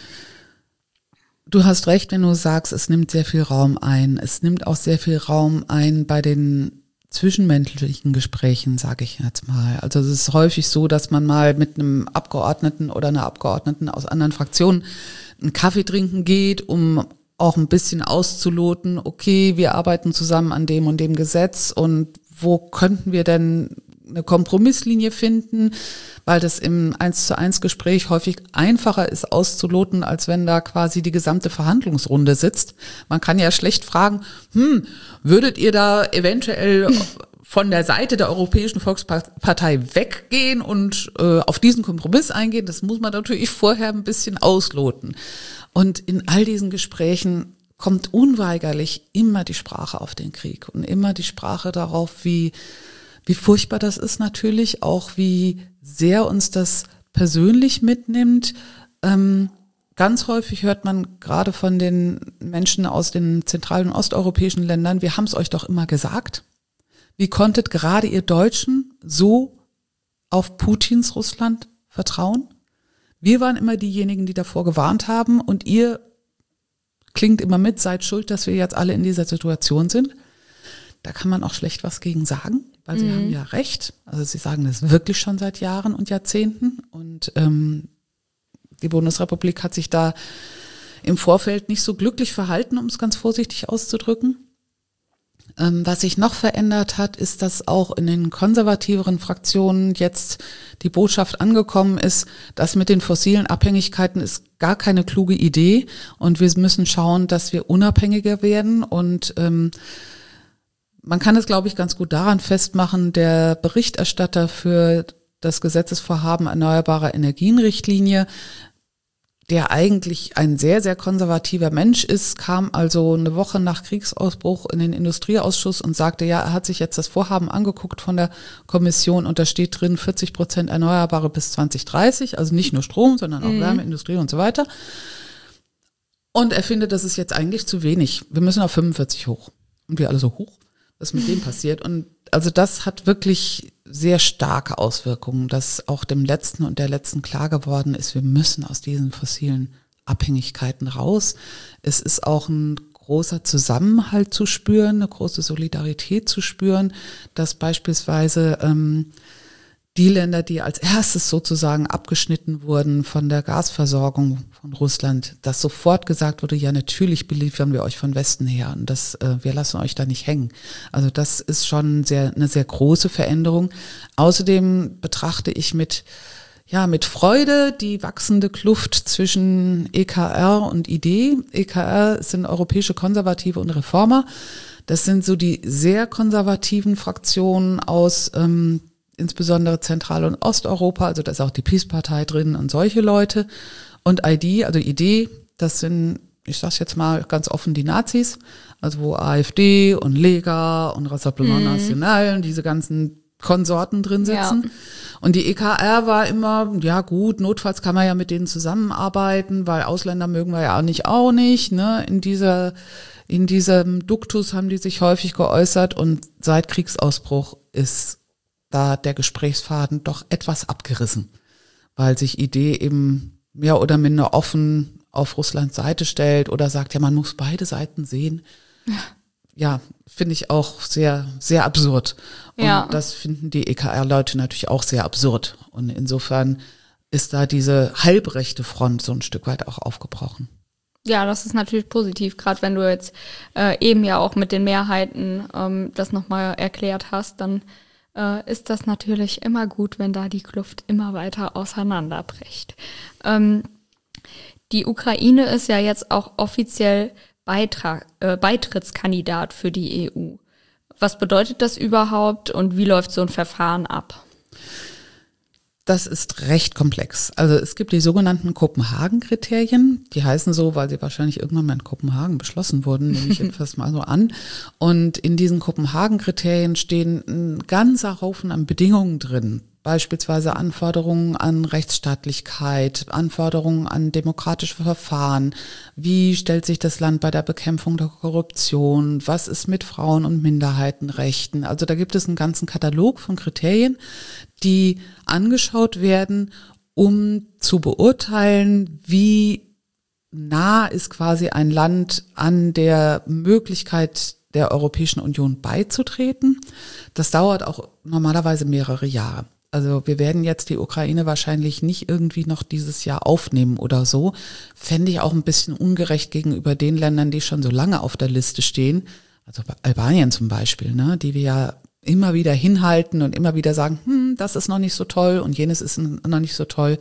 Du hast recht, wenn du sagst, es nimmt sehr viel Raum ein. Es nimmt auch sehr viel Raum ein bei den zwischenmenschlichen Gesprächen, sage ich jetzt mal. Also es ist häufig so, dass man mal mit einem Abgeordneten oder einer Abgeordneten aus anderen Fraktionen einen Kaffee trinken geht, um auch ein bisschen auszuloten, okay, wir arbeiten zusammen an dem und dem Gesetz und wo könnten wir denn eine Kompromisslinie finden, weil das im eins zu eins Gespräch häufig einfacher ist auszuloten, als wenn da quasi die gesamte Verhandlungsrunde sitzt. Man kann ja schlecht fragen, hm, würdet ihr da eventuell von der Seite der Europäischen Volkspartei weggehen und äh, auf diesen Kompromiss eingehen? Das muss man natürlich vorher ein bisschen ausloten. Und in all diesen Gesprächen kommt unweigerlich immer die Sprache auf den Krieg und immer die Sprache darauf, wie Wie furchtbar das ist natürlich, auch wie sehr uns das persönlich mitnimmt. Ähm, ganz häufig hört man gerade von den Menschen aus den zentral- und osteuropäischen Ländern, wir haben es euch doch immer gesagt. Wie konntet gerade ihr Deutschen so auf Putins Russland vertrauen? Wir waren immer diejenigen, die davor gewarnt haben und ihr klingt immer mit, seid schuld, dass wir jetzt alle in dieser Situation sind. Da kann man auch schlecht was gegen sagen. Weil sie mhm. haben ja recht. Also sie sagen das wirklich schon seit Jahren und Jahrzehnten. Und ähm, die Bundesrepublik hat sich da im Vorfeld nicht so glücklich verhalten, um es ganz vorsichtig auszudrücken. Ähm, was sich noch verändert hat, ist, dass auch in den konservativeren Fraktionen jetzt die Botschaft angekommen ist, dass mit den fossilen Abhängigkeiten ist gar keine kluge Idee. Und wir müssen schauen, dass wir unabhängiger werden und ähm, man kann es, glaube ich, ganz gut daran festmachen, der Berichterstatter für das Gesetzesvorhaben Erneuerbare Energienrichtlinie, der eigentlich ein sehr, sehr konservativer Mensch ist, kam also eine Woche nach Kriegsausbruch in den Industrieausschuss und sagte, ja, er hat sich jetzt das Vorhaben angeguckt von der Kommission und da steht drin vierzig Prozent Erneuerbare bis zwanzig dreißig, also nicht nur Strom, sondern auch mhm. Wärme, Industrie und so weiter. Und er findet, das ist jetzt eigentlich zu wenig. Wir müssen auf fünfundvierzig hoch. Und wir alle so hoch. Was mit dem passiert. Und also das hat wirklich sehr starke Auswirkungen, dass auch dem Letzten und der Letzten klar geworden ist, wir müssen aus diesen fossilen Abhängigkeiten raus. Es ist auch ein großer Zusammenhalt zu spüren, eine große Solidarität zu spüren, dass beispielsweise ähm, die Länder, die als erstes sozusagen abgeschnitten wurden von der Gasversorgung von Russland, dass sofort gesagt wurde, ja, natürlich beliefern wir euch von Westen her und das, äh, wir lassen euch da nicht hängen. Also das ist schon sehr, eine sehr große Veränderung. Außerdem betrachte ich mit, ja, mit Freude die wachsende Kluft zwischen E K R und I D. E K R sind europäische Konservative und Reformer. Das sind so die sehr konservativen Fraktionen aus ähm, insbesondere Zentral- und Osteuropa, also da ist auch die Peace-Partei drin und solche Leute. Und I D, also I D, das sind, ich sag's jetzt mal ganz offen, die Nazis, also wo AfD und Lega und Rassemblement mhm. National und diese ganzen Konsorten drin sitzen. Ja. Und die E K R war immer, ja gut, notfalls kann man ja mit denen zusammenarbeiten, weil Ausländer mögen wir ja auch nicht, auch nicht, ne, in dieser, in diesem Duktus haben die sich häufig geäußert und seit Kriegsausbruch ist da der Gesprächsfaden doch etwas abgerissen, weil sich I D eben mehr oder minder offen auf Russlands Seite stellt oder sagt, ja, man muss beide Seiten sehen. Ja, ja, finde ich auch sehr, sehr absurd. Und ja. das finden die E K R-Leute natürlich auch sehr absurd. Und insofern ist da diese halbrechte Front so ein Stück weit auch aufgebrochen. Ja, das ist natürlich positiv, gerade wenn du jetzt äh, eben ja auch mit den Mehrheiten ähm, das nochmal erklärt hast, dann ist das natürlich immer gut, wenn da die Kluft immer weiter auseinanderbricht. Ähm, die Ukraine ist ja jetzt auch offiziell Beitrag, äh, Beitrittskandidat für die E U. Was bedeutet das überhaupt und wie läuft so ein Verfahren ab? Das ist recht komplex. Also es gibt die sogenannten Kopenhagen-Kriterien. Die heißen so, weil sie wahrscheinlich irgendwann mal in Kopenhagen beschlossen wurden, nehme ich jedenfalls mal so an. Und in diesen Kopenhagen-Kriterien stehen ein ganzer Haufen an Bedingungen drin. Beispielsweise Anforderungen an Rechtsstaatlichkeit, Anforderungen an demokratische Verfahren. Wie stellt sich das Land bei der Bekämpfung der Korruption? Was ist mit Frauen- und Minderheitenrechten? Also da gibt es einen ganzen Katalog von Kriterien, die angeschaut werden, um zu beurteilen, wie nah ist quasi ein Land an der Möglichkeit der Europäischen Union beizutreten. Das dauert auch normalerweise mehrere Jahre. Also wir werden jetzt die Ukraine wahrscheinlich nicht irgendwie noch dieses Jahr aufnehmen oder so. Fände ich auch ein bisschen ungerecht gegenüber den Ländern, die schon so lange auf der Liste stehen. Also Albanien zum Beispiel, ne, die wir ja immer wieder hinhalten und immer wieder sagen, hm, das ist noch nicht so toll und jenes ist noch nicht so toll.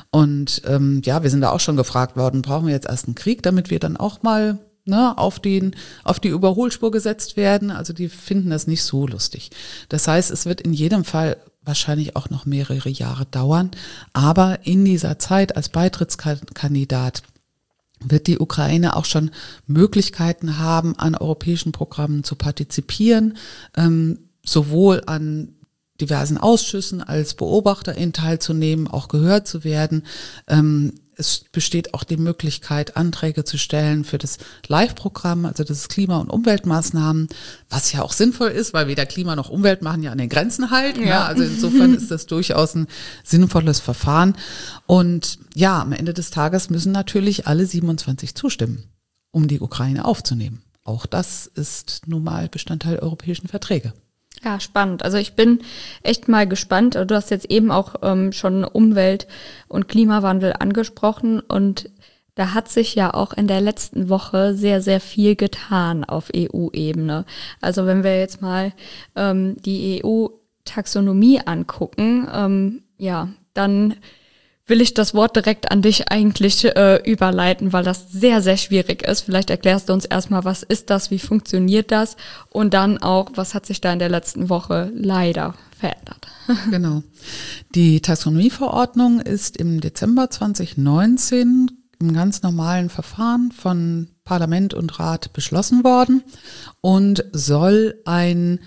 Und ähm, ja, wir sind da auch schon gefragt worden, brauchen wir jetzt erst einen Krieg, damit wir dann auch mal ne, auf, den, auf die Überholspur gesetzt werden? Also die finden das nicht so lustig. Das heißt, es wird in jedem Fall wahrscheinlich auch noch mehrere Jahre dauern. Aber in dieser Zeit als Beitrittskandidat wird die Ukraine auch schon Möglichkeiten haben, an europäischen Programmen zu partizipieren, ähm, sowohl an diversen Ausschüssen als Beobachterin teilzunehmen, auch gehört zu werden. Ähm, es besteht auch die Möglichkeit, Anträge zu stellen für das LIFE-Programm, also das Klima- und Umweltmaßnahmen, was ja auch sinnvoll ist, weil weder Klima noch Umwelt machen ja an den Grenzen halt. Ja. Ne? Also insofern ist das durchaus ein sinnvolles Verfahren. Und ja, am Ende des Tages müssen natürlich alle siebenundzwanzig zustimmen, um die Ukraine aufzunehmen. Auch das ist nun mal Bestandteil der europäischen Verträge. Ja, spannend. Also ich bin echt mal gespannt. Du hast jetzt eben auch ähm, schon Umwelt- und Klimawandel angesprochen und da hat sich ja auch in der letzten Woche sehr, sehr viel getan auf E U-Ebene. Also wenn wir jetzt mal ähm, die E U-Taxonomie angucken, ähm, ja, dann will ich das Wort direkt an dich eigentlich äh, überleiten, weil das sehr, sehr schwierig ist. Vielleicht erklärst du uns erstmal, was ist das, wie funktioniert das und dann auch, was hat sich da in der letzten Woche leider verändert. Genau. Die Taxonomieverordnung ist im Dezember zwanzig neunzehn im ganz normalen Verfahren von Parlament und Rat beschlossen worden und soll ein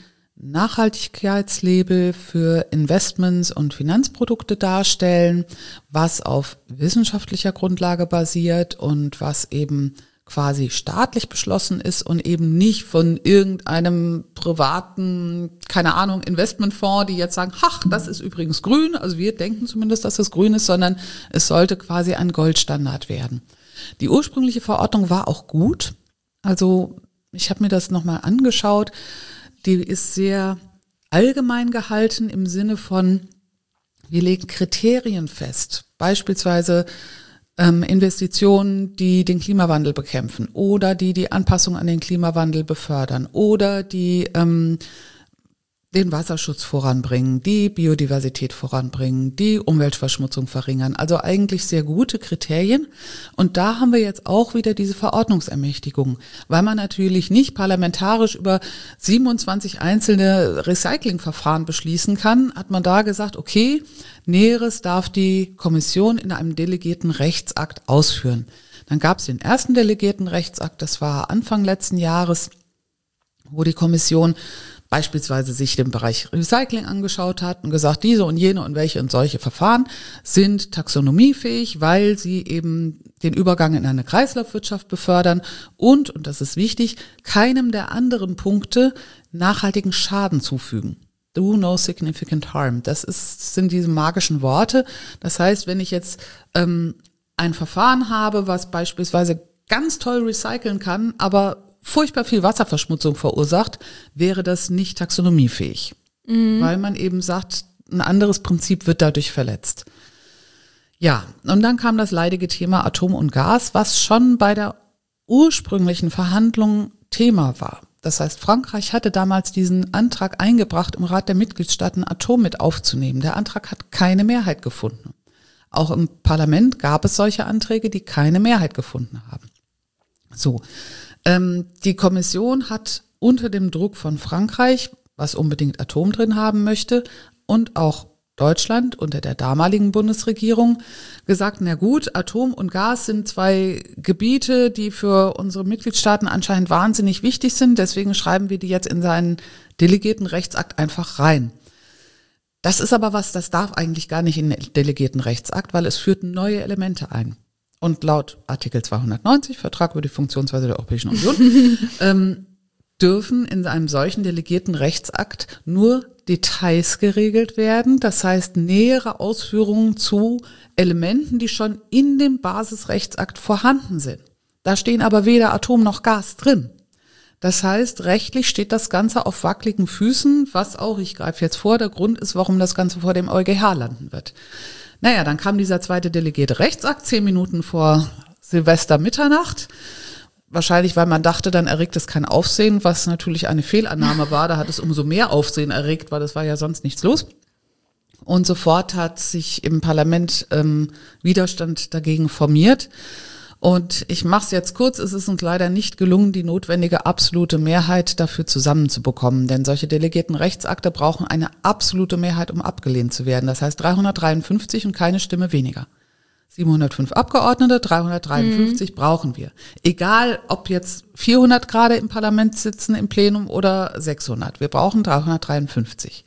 Nachhaltigkeitslabel für Investments und Finanzprodukte darstellen, was auf wissenschaftlicher Grundlage basiert und was eben quasi staatlich beschlossen ist und eben nicht von irgendeinem privaten, keine Ahnung, Investmentfonds, die jetzt sagen, ach, das ist übrigens grün, also wir denken zumindest, dass es grün ist, sondern es sollte quasi ein Goldstandard werden. Die ursprüngliche Verordnung war auch gut, also ich habe mir das nochmal angeschaut. Die ist sehr allgemein gehalten im Sinne von, wir legen Kriterien fest, beispielsweise ähm, Investitionen, die den Klimawandel bekämpfen oder die die Anpassung an den Klimawandel befördern oder die ähm, den Wasserschutz voranbringen, die Biodiversität voranbringen, die Umweltverschmutzung verringern. Also eigentlich sehr gute Kriterien. Und da haben wir jetzt auch wieder diese Verordnungsermächtigung, weil man natürlich nicht parlamentarisch über siebenundzwanzig einzelne Recyclingverfahren beschließen kann, hat man da gesagt, okay, Näheres darf die Kommission in einem delegierten Rechtsakt ausführen. Dann gab es den ersten delegierten Rechtsakt, das war Anfang letzten Jahres, wo die Kommission beispielsweise sich den Bereich Recycling angeschaut hat und gesagt, diese und jene und welche und solche Verfahren sind taxonomiefähig, weil sie eben den Übergang in eine Kreislaufwirtschaft befördern und, und das ist wichtig, keinem der anderen Punkte nachhaltigen Schaden zufügen. Do no significant harm. Das ist, sind diese magischen Worte. Das heißt, wenn ich jetzt ähm, ein Verfahren habe, was beispielsweise ganz toll recyceln kann, aber furchtbar viel Wasserverschmutzung verursacht, wäre das nicht taxonomiefähig. Mhm. Weil man eben sagt, ein anderes Prinzip wird dadurch verletzt. Ja, und dann kam das leidige Thema Atom und Gas, was schon bei der ursprünglichen Verhandlung Thema war. Das heißt, Frankreich hatte damals diesen Antrag eingebracht, im Rat der Mitgliedstaaten Atom mit aufzunehmen. Der Antrag hat keine Mehrheit gefunden. Auch im Parlament gab es solche Anträge, die keine Mehrheit gefunden haben. So. Ähm, die Kommission hat unter dem Druck von Frankreich, was unbedingt Atom drin haben möchte, und auch Deutschland unter der damaligen Bundesregierung gesagt, na gut, Atom und Gas sind zwei Gebiete, die für unsere Mitgliedstaaten anscheinend wahnsinnig wichtig sind, deswegen schreiben wir die jetzt in seinen delegierten Rechtsakt einfach rein. Das ist aber was, das darf eigentlich gar nicht in den delegierten Rechtsakt, weil es führt neue Elemente ein. Und laut Artikel zweihundertneunzig, Vertrag über die Funktionsweise der Europäischen Union, ähm, dürfen in einem solchen delegierten Rechtsakt nur Details geregelt werden. Das heißt, nähere Ausführungen zu Elementen, die schon in dem Basisrechtsakt vorhanden sind. Da stehen aber weder Atom noch Gas drin. Das heißt, rechtlich steht das Ganze auf wackeligen Füßen, was auch, ich greife jetzt vor, der Grund ist, warum das Ganze vor dem EuGH landen wird. Naja, dann kam dieser zweite delegierte Rechtsakt, zehn Minuten vor Silvester Mitternacht. Wahrscheinlich, weil man dachte, dann erregt es kein Aufsehen, was natürlich eine Fehlannahme war. Da hat es umso mehr Aufsehen erregt, weil das war ja sonst nichts los. Und sofort hat sich im Parlament ähm, Widerstand dagegen formiert. Und ich mache es jetzt kurz, es ist uns leider nicht gelungen, die notwendige absolute Mehrheit dafür zusammenzubekommen. Denn solche delegierten Rechtsakte brauchen eine absolute Mehrheit, um abgelehnt zu werden. Das heißt dreihundertdreiundfünfzig und keine Stimme weniger. siebenhundertfünf Abgeordnete, dreihundertdreiundfünfzig mhm. brauchen wir. Egal, ob jetzt vierhundert gerade im Parlament sitzen im Plenum oder sechshundert. Wir brauchen dreihundertdreiundfünfzig.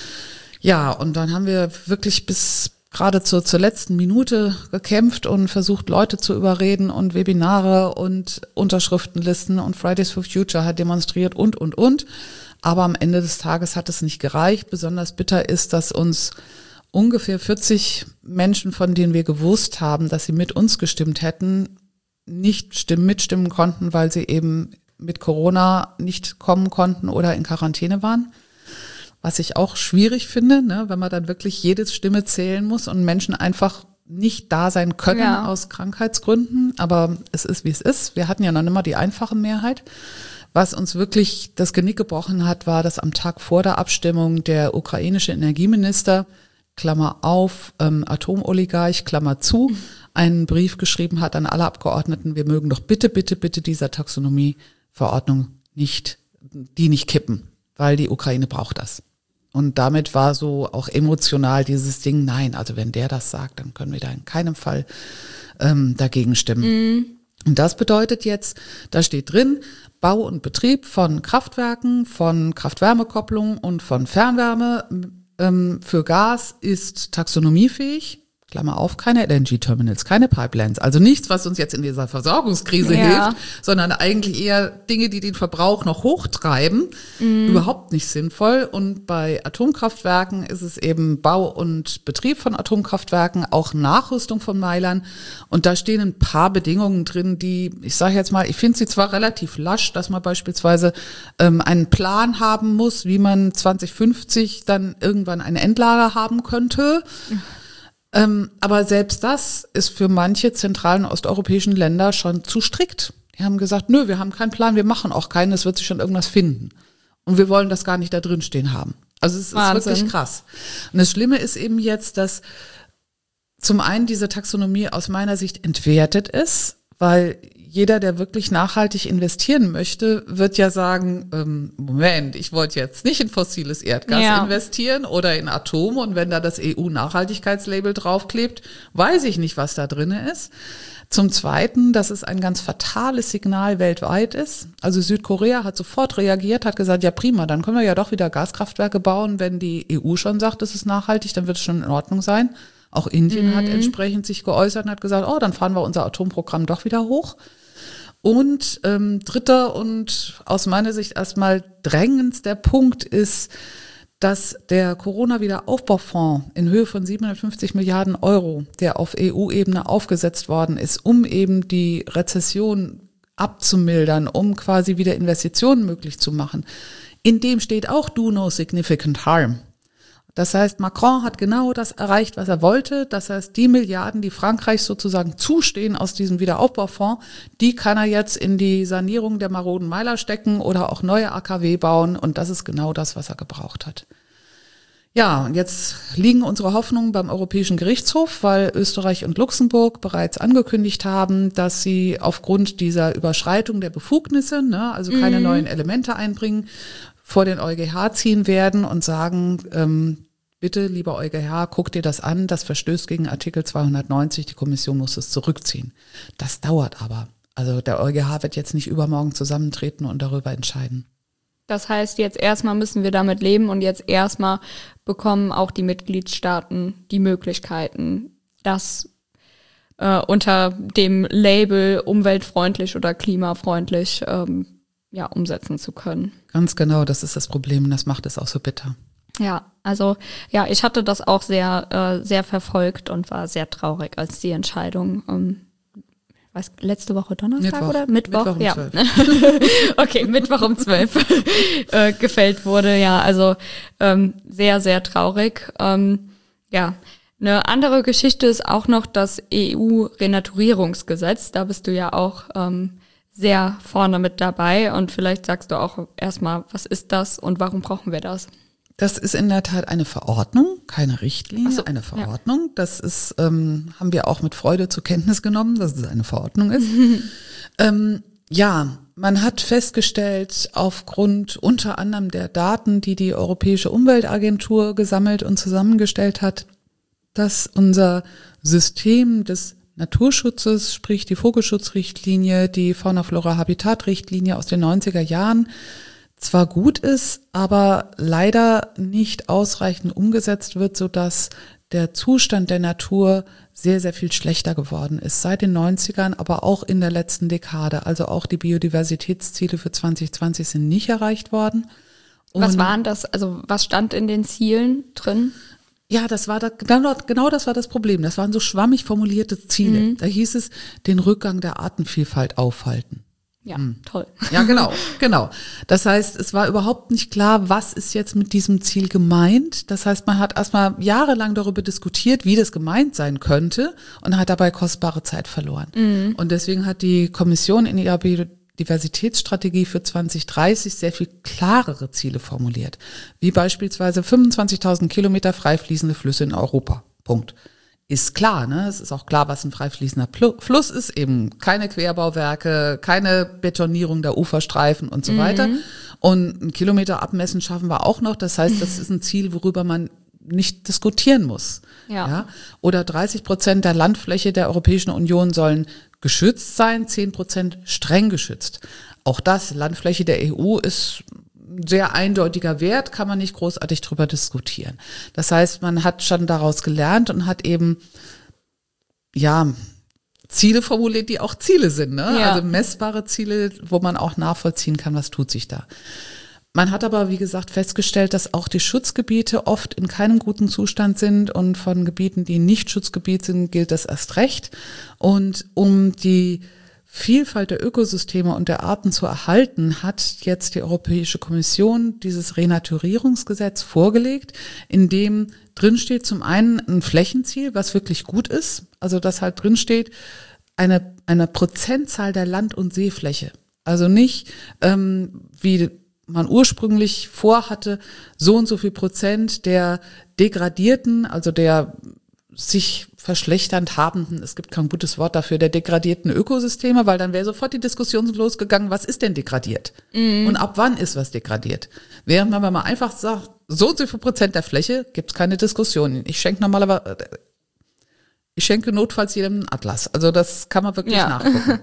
Ja, und dann haben wir wirklich bis gerade zur, zur letzten Minute gekämpft und versucht, Leute zu überreden und Webinare und Unterschriftenlisten und Fridays for Future hat demonstriert und, und, und. Aber am Ende des Tages hat es nicht gereicht. Besonders bitter ist, dass uns ungefähr vierzig Menschen, von denen wir gewusst haben, dass sie mit uns gestimmt hätten, nicht stimmen, mitstimmen konnten, weil sie eben mit Corona nicht kommen konnten oder in Quarantäne waren. Was ich auch schwierig finde, ne, wenn man dann wirklich jede Stimme zählen muss und Menschen einfach nicht da sein können ja. aus Krankheitsgründen. Aber es ist, wie es ist. Wir hatten ja noch immer die einfache Mehrheit. Was uns wirklich das Genick gebrochen hat, war, dass am Tag vor der Abstimmung der ukrainische Energieminister, Klammer auf, ähm, Atomoligarch, Klammer zu, einen Brief geschrieben hat an alle Abgeordneten, wir mögen doch bitte, bitte, bitte dieser Taxonomieverordnung nicht, die nicht kippen, weil die Ukraine braucht das. Und damit war so auch emotional dieses Ding, nein, also wenn der das sagt, dann können wir da in keinem Fall ähm, dagegen stimmen. Mhm. Und das bedeutet jetzt, da steht drin, Bau und Betrieb von Kraftwerken, von Kraft-Wärme-Kopplung und von Fernwärme ähm, für Gas ist taxonomiefähig. Klammer auf, keine L N G-Terminals, keine Pipelines. Also nichts, was uns jetzt in dieser Versorgungskrise ja. hilft, sondern eigentlich eher Dinge, die den Verbrauch noch hochtreiben. Mhm. Überhaupt nicht sinnvoll. Und bei Atomkraftwerken ist es eben Bau und Betrieb von Atomkraftwerken, auch Nachrüstung von Meilern. Und da stehen ein paar Bedingungen drin, die, ich sage jetzt mal, ich finde sie zwar relativ lasch, dass man beispielsweise ähm, einen Plan haben muss, wie man zwanzig fünfzig dann irgendwann ein Endlager haben könnte. Mhm. Ähm, aber selbst das ist für manche zentralen osteuropäischen Länder schon zu strikt. Die haben gesagt, nö, wir haben keinen Plan, wir machen auch keinen, es wird sich schon irgendwas finden. Und wir wollen das gar nicht da drin stehen haben. Also es Wahnsinn. Ist wirklich krass. Und das Schlimme ist eben jetzt, dass zum einen diese Taxonomie aus meiner Sicht entwertet ist, weil jeder, der wirklich nachhaltig investieren möchte, wird ja sagen, ähm, Moment, ich wollte jetzt nicht in fossiles Erdgas ja. investieren oder in Atom und wenn da das E U-Nachhaltigkeitslabel draufklebt, weiß ich nicht, was da drin ist. Zum Zweiten, dass es ein ganz fatales Signal weltweit ist. Also Südkorea hat sofort reagiert, hat gesagt, ja prima, dann können wir ja doch wieder Gaskraftwerke bauen, wenn die E U schon sagt, es ist nachhaltig, dann wird es schon in Ordnung sein. Auch Indien mhm. hat entsprechend sich geäußert und hat gesagt, oh, dann fahren wir unser Atomprogramm doch wieder hoch. Und ähm, dritter und aus meiner Sicht erstmal drängendster Punkt ist, dass der Corona-Wiederaufbaufonds in Höhe von siebenhundertfünfzig Milliarden Euro, der auf E U-Ebene aufgesetzt worden ist, um eben die Rezession abzumildern, um quasi wieder Investitionen möglich zu machen, in dem steht auch Do No Significant Harm. Das heißt, Macron hat genau das erreicht, was er wollte. Das heißt, die Milliarden, die Frankreich sozusagen zustehen aus diesem Wiederaufbaufonds, die kann er jetzt in die Sanierung der maroden Meiler stecken oder auch neue A K W bauen. Und das ist genau das, was er gebraucht hat. Ja, und jetzt liegen unsere Hoffnungen beim Europäischen Gerichtshof, weil Österreich und Luxemburg bereits angekündigt haben, dass sie aufgrund dieser Überschreitung der Befugnisse, ne, also keine mhm. neuen Elemente einbringen, vor den EuGH ziehen werden und sagen, ähm, bitte, lieber EuGH, guck dir das an, das verstößt gegen Artikel zweihundertneunzig, die Kommission muss es zurückziehen. Das dauert aber. Also der EuGH wird jetzt nicht übermorgen zusammentreten und darüber entscheiden. Das heißt, jetzt erstmal müssen wir damit leben und jetzt erstmal bekommen auch die Mitgliedstaaten die Möglichkeiten, das äh, unter dem Label umweltfreundlich oder klimafreundlich ähm, ja, umsetzen zu können. Ganz genau, das ist das Problem und das macht es auch so bitter. Ja, also ja, ich hatte das auch sehr, äh, sehr verfolgt und war sehr traurig, als die Entscheidung ähm, weiß, letzte Woche Donnerstag Mittwoch. oder? Mittwoch, Mittwoch um ja. zwölf. Okay, Mittwoch um zwölf äh, gefällt wurde. Ja, also ähm, sehr, sehr traurig. Ähm, ja, eine andere Geschichte ist auch noch das E U-Renaturierungsgesetz. Da bist du ja auch ähm, sehr vorne mit dabei. Und vielleicht sagst du auch erstmal, was ist das und warum brauchen wir das? Das ist in der Tat eine Verordnung, keine Richtlinie, Ach so, eine Verordnung. Ja. Das ist, ähm, haben wir auch mit Freude zur Kenntnis genommen, dass es eine Verordnung ist. ähm, ja, man hat festgestellt, aufgrund unter anderem der Daten, die die Europäische Umweltagentur gesammelt und zusammengestellt hat, dass unser System des Naturschutzes, sprich die Vogelschutzrichtlinie, die Fauna-Flora-Habitat-Richtlinie aus den neunziger Jahren, zwar gut ist, aber leider nicht ausreichend umgesetzt wird, sodass der Zustand der Natur sehr, sehr viel schlechter geworden ist. Seit den neunzigern, aber auch in der letzten Dekade. Also auch die Biodiversitätsziele für zwanzig zwanzig sind nicht erreicht worden. Und was waren das? Also was stand in den Zielen drin? Ja, das war da, genau, genau das war das Problem. Das waren so schwammig formulierte Ziele. Mhm. Da hieß es, den Rückgang der Artenvielfalt aufhalten. Ja, hm. toll. Ja, genau, genau. Das heißt, es war überhaupt nicht klar, was ist jetzt mit diesem Ziel gemeint. Das heißt, man hat erstmal jahrelang darüber diskutiert, wie das gemeint sein könnte und hat dabei kostbare Zeit verloren. Mhm. Und deswegen hat die Kommission in ihrer Biodiversitätsstrategie für zwanzig dreißig sehr viel klarere Ziele formuliert, wie beispielsweise fünfundzwanzigtausend Kilometer frei fließende Flüsse in Europa. Punkt. Ist klar, ne? Es ist auch klar, was ein frei fließender Fluss ist, eben keine Querbauwerke, keine Betonierung der Uferstreifen und so mhm. weiter. Und ein Kilometer abmessen schaffen wir auch noch. Das heißt, das ist ein Ziel, worüber man nicht diskutieren muss. Ja. Ja? Oder dreißig Prozent der Landfläche der Europäischen Union sollen geschützt sein, zehn Prozent streng geschützt. Auch das, Landfläche der E U ist sehr eindeutiger Wert, kann man nicht großartig drüber diskutieren. Das heißt, man hat schon daraus gelernt und hat eben, ja, Ziele formuliert, die auch Ziele sind, ne? Ja. Also messbare Ziele, wo man auch nachvollziehen kann, was tut sich da. Man hat aber, wie gesagt, festgestellt, dass auch die Schutzgebiete oft in keinem guten Zustand sind und von Gebieten, die nicht Schutzgebiet sind, gilt das erst recht. Und um die Vielfalt der Ökosysteme und der Arten zu erhalten, hat jetzt die Europäische Kommission dieses Renaturierungsgesetz vorgelegt, in dem drinsteht zum einen ein Flächenziel, was wirklich gut ist, also dass halt drinsteht eine, eine Prozentzahl der Land- und Seefläche. Also nicht, ähm, wie man ursprünglich vorhatte, so und so viel Prozent der degradierten, also der sich verschlechternd habenden, es gibt kein gutes Wort dafür, der degradierten Ökosysteme, weil dann wäre sofort die Diskussion losgegangen, was ist denn degradiert? Mm. Und ab wann ist was degradiert? Während man mal einfach sagt, so und so viel Prozent der Fläche, gibt es keine Diskussion. Ich schenke normalerweise, ich schenke notfalls jedem einen Atlas. Also das kann man wirklich ja. nachgucken.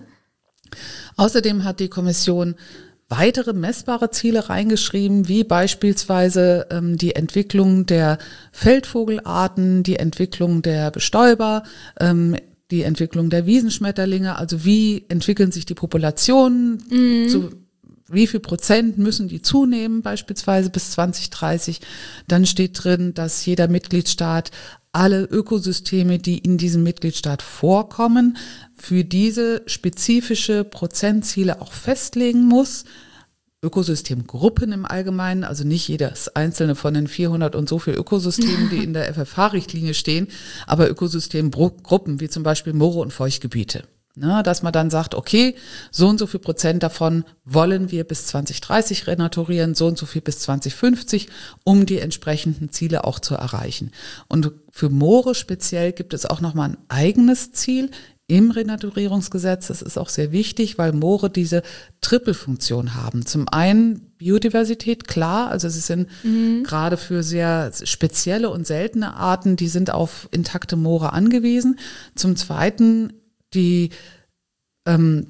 Außerdem hat die Kommission weitere messbare Ziele reingeschrieben, wie beispielsweise ähm, die Entwicklung der Feldvogelarten, die Entwicklung der Bestäuber, ähm, die Entwicklung der Wiesenschmetterlinge, also wie entwickeln sich die Populationen, mhm. zu wie viel Prozent müssen die zunehmen, beispielsweise bis zwanzig dreißig. Dann steht drin, dass jeder Mitgliedstaat alle Ökosysteme, die in diesem Mitgliedstaat vorkommen, für diese spezifische Prozentziele auch festlegen muss. Ökosystemgruppen im Allgemeinen, also nicht jedes einzelne von den vierhundert und so viel Ökosystemen, die in der F F H-Richtlinie stehen, aber Ökosystemgruppen wie zum Beispiel Moore- und Feuchtgebiete. Na, dass man dann sagt, okay, so und so viel Prozent davon wollen wir bis zwanzig dreißig renaturieren, so und so viel bis zwanzig fünfzig, um die entsprechenden Ziele auch zu erreichen. Und für Moore speziell gibt es auch nochmal ein eigenes Ziel im Renaturierungsgesetz. Das ist auch sehr wichtig, weil Moore diese Trippelfunktion haben. Zum einen Biodiversität, klar, also sie sind mhm. gerade für sehr spezielle und seltene Arten, die sind auf intakte Moore angewiesen. Zum zweiten die ähm,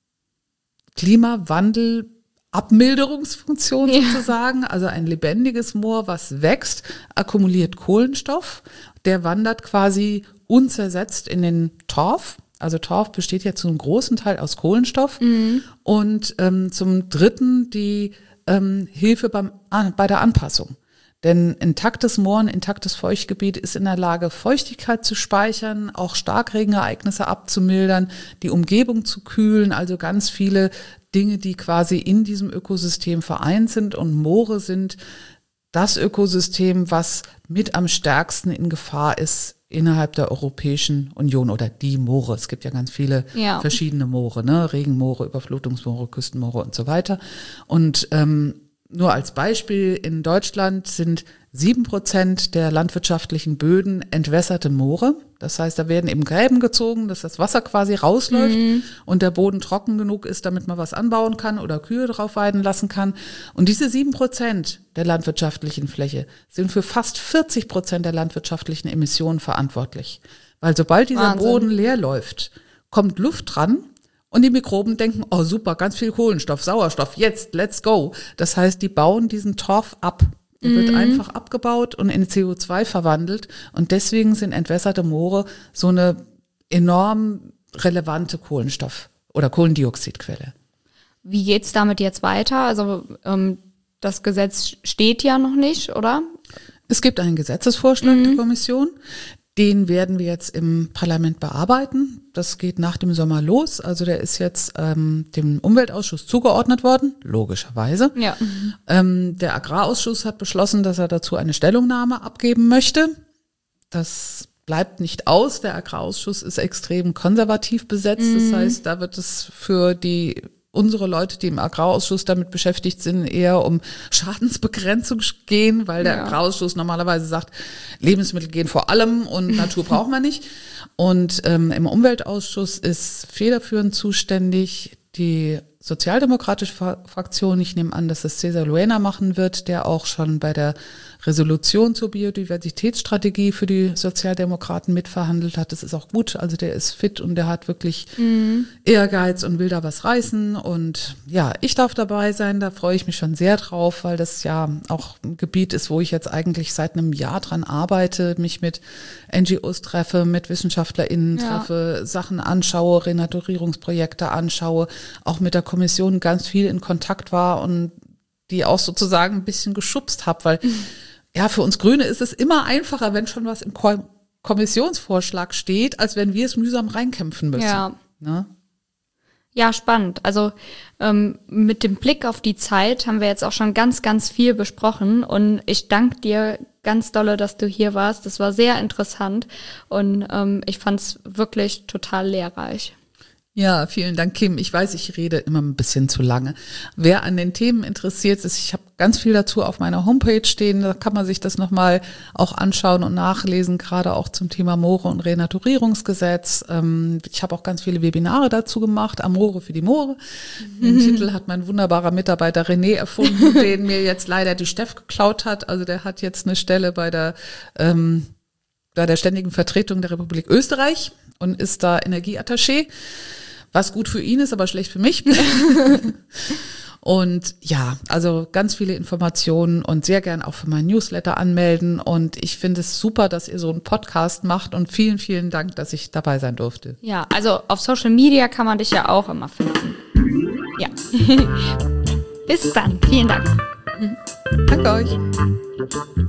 Klimawandel-Abmilderungsfunktion ja. sozusagen, also ein lebendiges Moor, was wächst, akkumuliert Kohlenstoff, der wandert quasi unzersetzt in den Torf. Also Torf besteht ja zu einem großen Teil aus Kohlenstoff. Mhm. Und ähm, zum Dritten die ähm, Hilfe beim, bei der Anpassung. Denn intaktes Moor, ein intaktes Feuchtgebiet ist in der Lage, Feuchtigkeit zu speichern, auch Starkregenereignisse abzumildern, die Umgebung zu kühlen, also ganz viele Dinge, die quasi in diesem Ökosystem vereint sind. Und Moore sind das Ökosystem, was mit am stärksten in Gefahr ist innerhalb der Europäischen Union oder die Moore. Es gibt ja ganz viele ja. verschiedene Moore, ne? Regenmoore, Überflutungsmoore, Küstenmoore und so weiter. Und ähm, nur als Beispiel, in Deutschland sind sieben Prozent der landwirtschaftlichen Böden entwässerte Moore. Das heißt, da werden eben Gräben gezogen, dass das Wasser quasi rausläuft mhm. und der Boden trocken genug ist, damit man was anbauen kann oder Kühe drauf weiden lassen kann. Und diese sieben Prozent der landwirtschaftlichen Fläche sind für fast vierzig Prozent der landwirtschaftlichen Emissionen verantwortlich. Weil sobald dieser Wahnsinn. Boden leer läuft, kommt Luft dran. Und die Mikroben denken, oh super, ganz viel Kohlenstoff, Sauerstoff, jetzt, let's go. Das heißt, die bauen diesen Torf ab. Der mhm. wird einfach abgebaut und in C O zwei verwandelt. Und deswegen sind entwässerte Moore so eine enorm relevante Kohlenstoff- oder Kohlendioxidquelle. Wie geht's damit jetzt weiter? Also ähm, das Gesetz steht ja noch nicht, oder? Es gibt einen Gesetzesvorschlag mhm. der Kommission. Den werden wir jetzt im Parlament bearbeiten. Das geht nach dem Sommer los. Also der ist jetzt ähm, dem Umweltausschuss zugeordnet worden, logischerweise. Ja. Ähm, der Agrarausschuss hat beschlossen, dass er dazu eine Stellungnahme abgeben möchte. Das bleibt nicht aus. Der Agrarausschuss ist extrem konservativ besetzt. Mhm. Das heißt, da wird es für die unsere Leute, die im Agrarausschuss damit beschäftigt sind, eher um Schadensbegrenzung gehen, weil der ja. Agrarausschuss normalerweise sagt, Lebensmittel gehen vor allem und Natur braucht man nicht. Und ähm, im Umweltausschuss ist federführend zuständig die sozialdemokratische Fraktion. Ich nehme an, dass das Cesar Luena machen wird, der auch schon bei der Resolution zur Biodiversitätsstrategie für die Sozialdemokraten mitverhandelt hat. Das ist auch gut. Also der ist fit und der hat wirklich mhm. Ehrgeiz und will da was reißen. Und ja, ich darf dabei sein. Da freue ich mich schon sehr drauf, weil das ja auch ein Gebiet ist, wo ich jetzt eigentlich seit einem Jahr dran arbeite, mich mit N G Os treffe, mit WissenschaftlerInnen ja. treffe, Sachen anschaue, Renaturierungsprojekte anschaue, auch mit der Kommission ganz viel in Kontakt war und die auch sozusagen ein bisschen geschubst habe, weil mhm. ja, für uns Grüne ist es immer einfacher, wenn schon was im Ko- Kommissionsvorschlag steht, als wenn wir es mühsam reinkämpfen müssen. Ja, ne? Ja, spannend. Also ähm, mit dem Blick auf die Zeit haben wir jetzt auch schon ganz, ganz viel besprochen und ich danke dir ganz dolle, dass du hier warst. Das war sehr interessant und ähm, ich fand es wirklich total lehrreich. Ja, vielen Dank, Kim. Ich weiß, ich rede immer ein bisschen zu lange. Wer an den Themen interessiert ist, ich habe ganz viel dazu auf meiner Homepage stehen. Da kann man sich das nochmal auch anschauen und nachlesen, gerade auch zum Thema Moore und Renaturierungsgesetz. Ich habe auch ganz viele Webinare dazu gemacht, Amore für die Moore. Den mhm. Titel hat mein wunderbarer Mitarbeiter René erfunden, den mir jetzt leider die Steff geklaut hat. Also der hat jetzt eine Stelle bei der ähm, bei der Ständigen Vertretung der Republik Österreich und ist da Energieattaché. Was gut für ihn ist, aber schlecht für mich. Und ja, also ganz viele Informationen und sehr gern auch für meinen Newsletter anmelden. Und ich finde es super, dass ihr so einen Podcast macht und vielen, vielen Dank, dass ich dabei sein durfte. Ja, also auf Social Media kann man dich ja auch immer finden. Ja. Bis dann. Vielen Dank. Danke euch.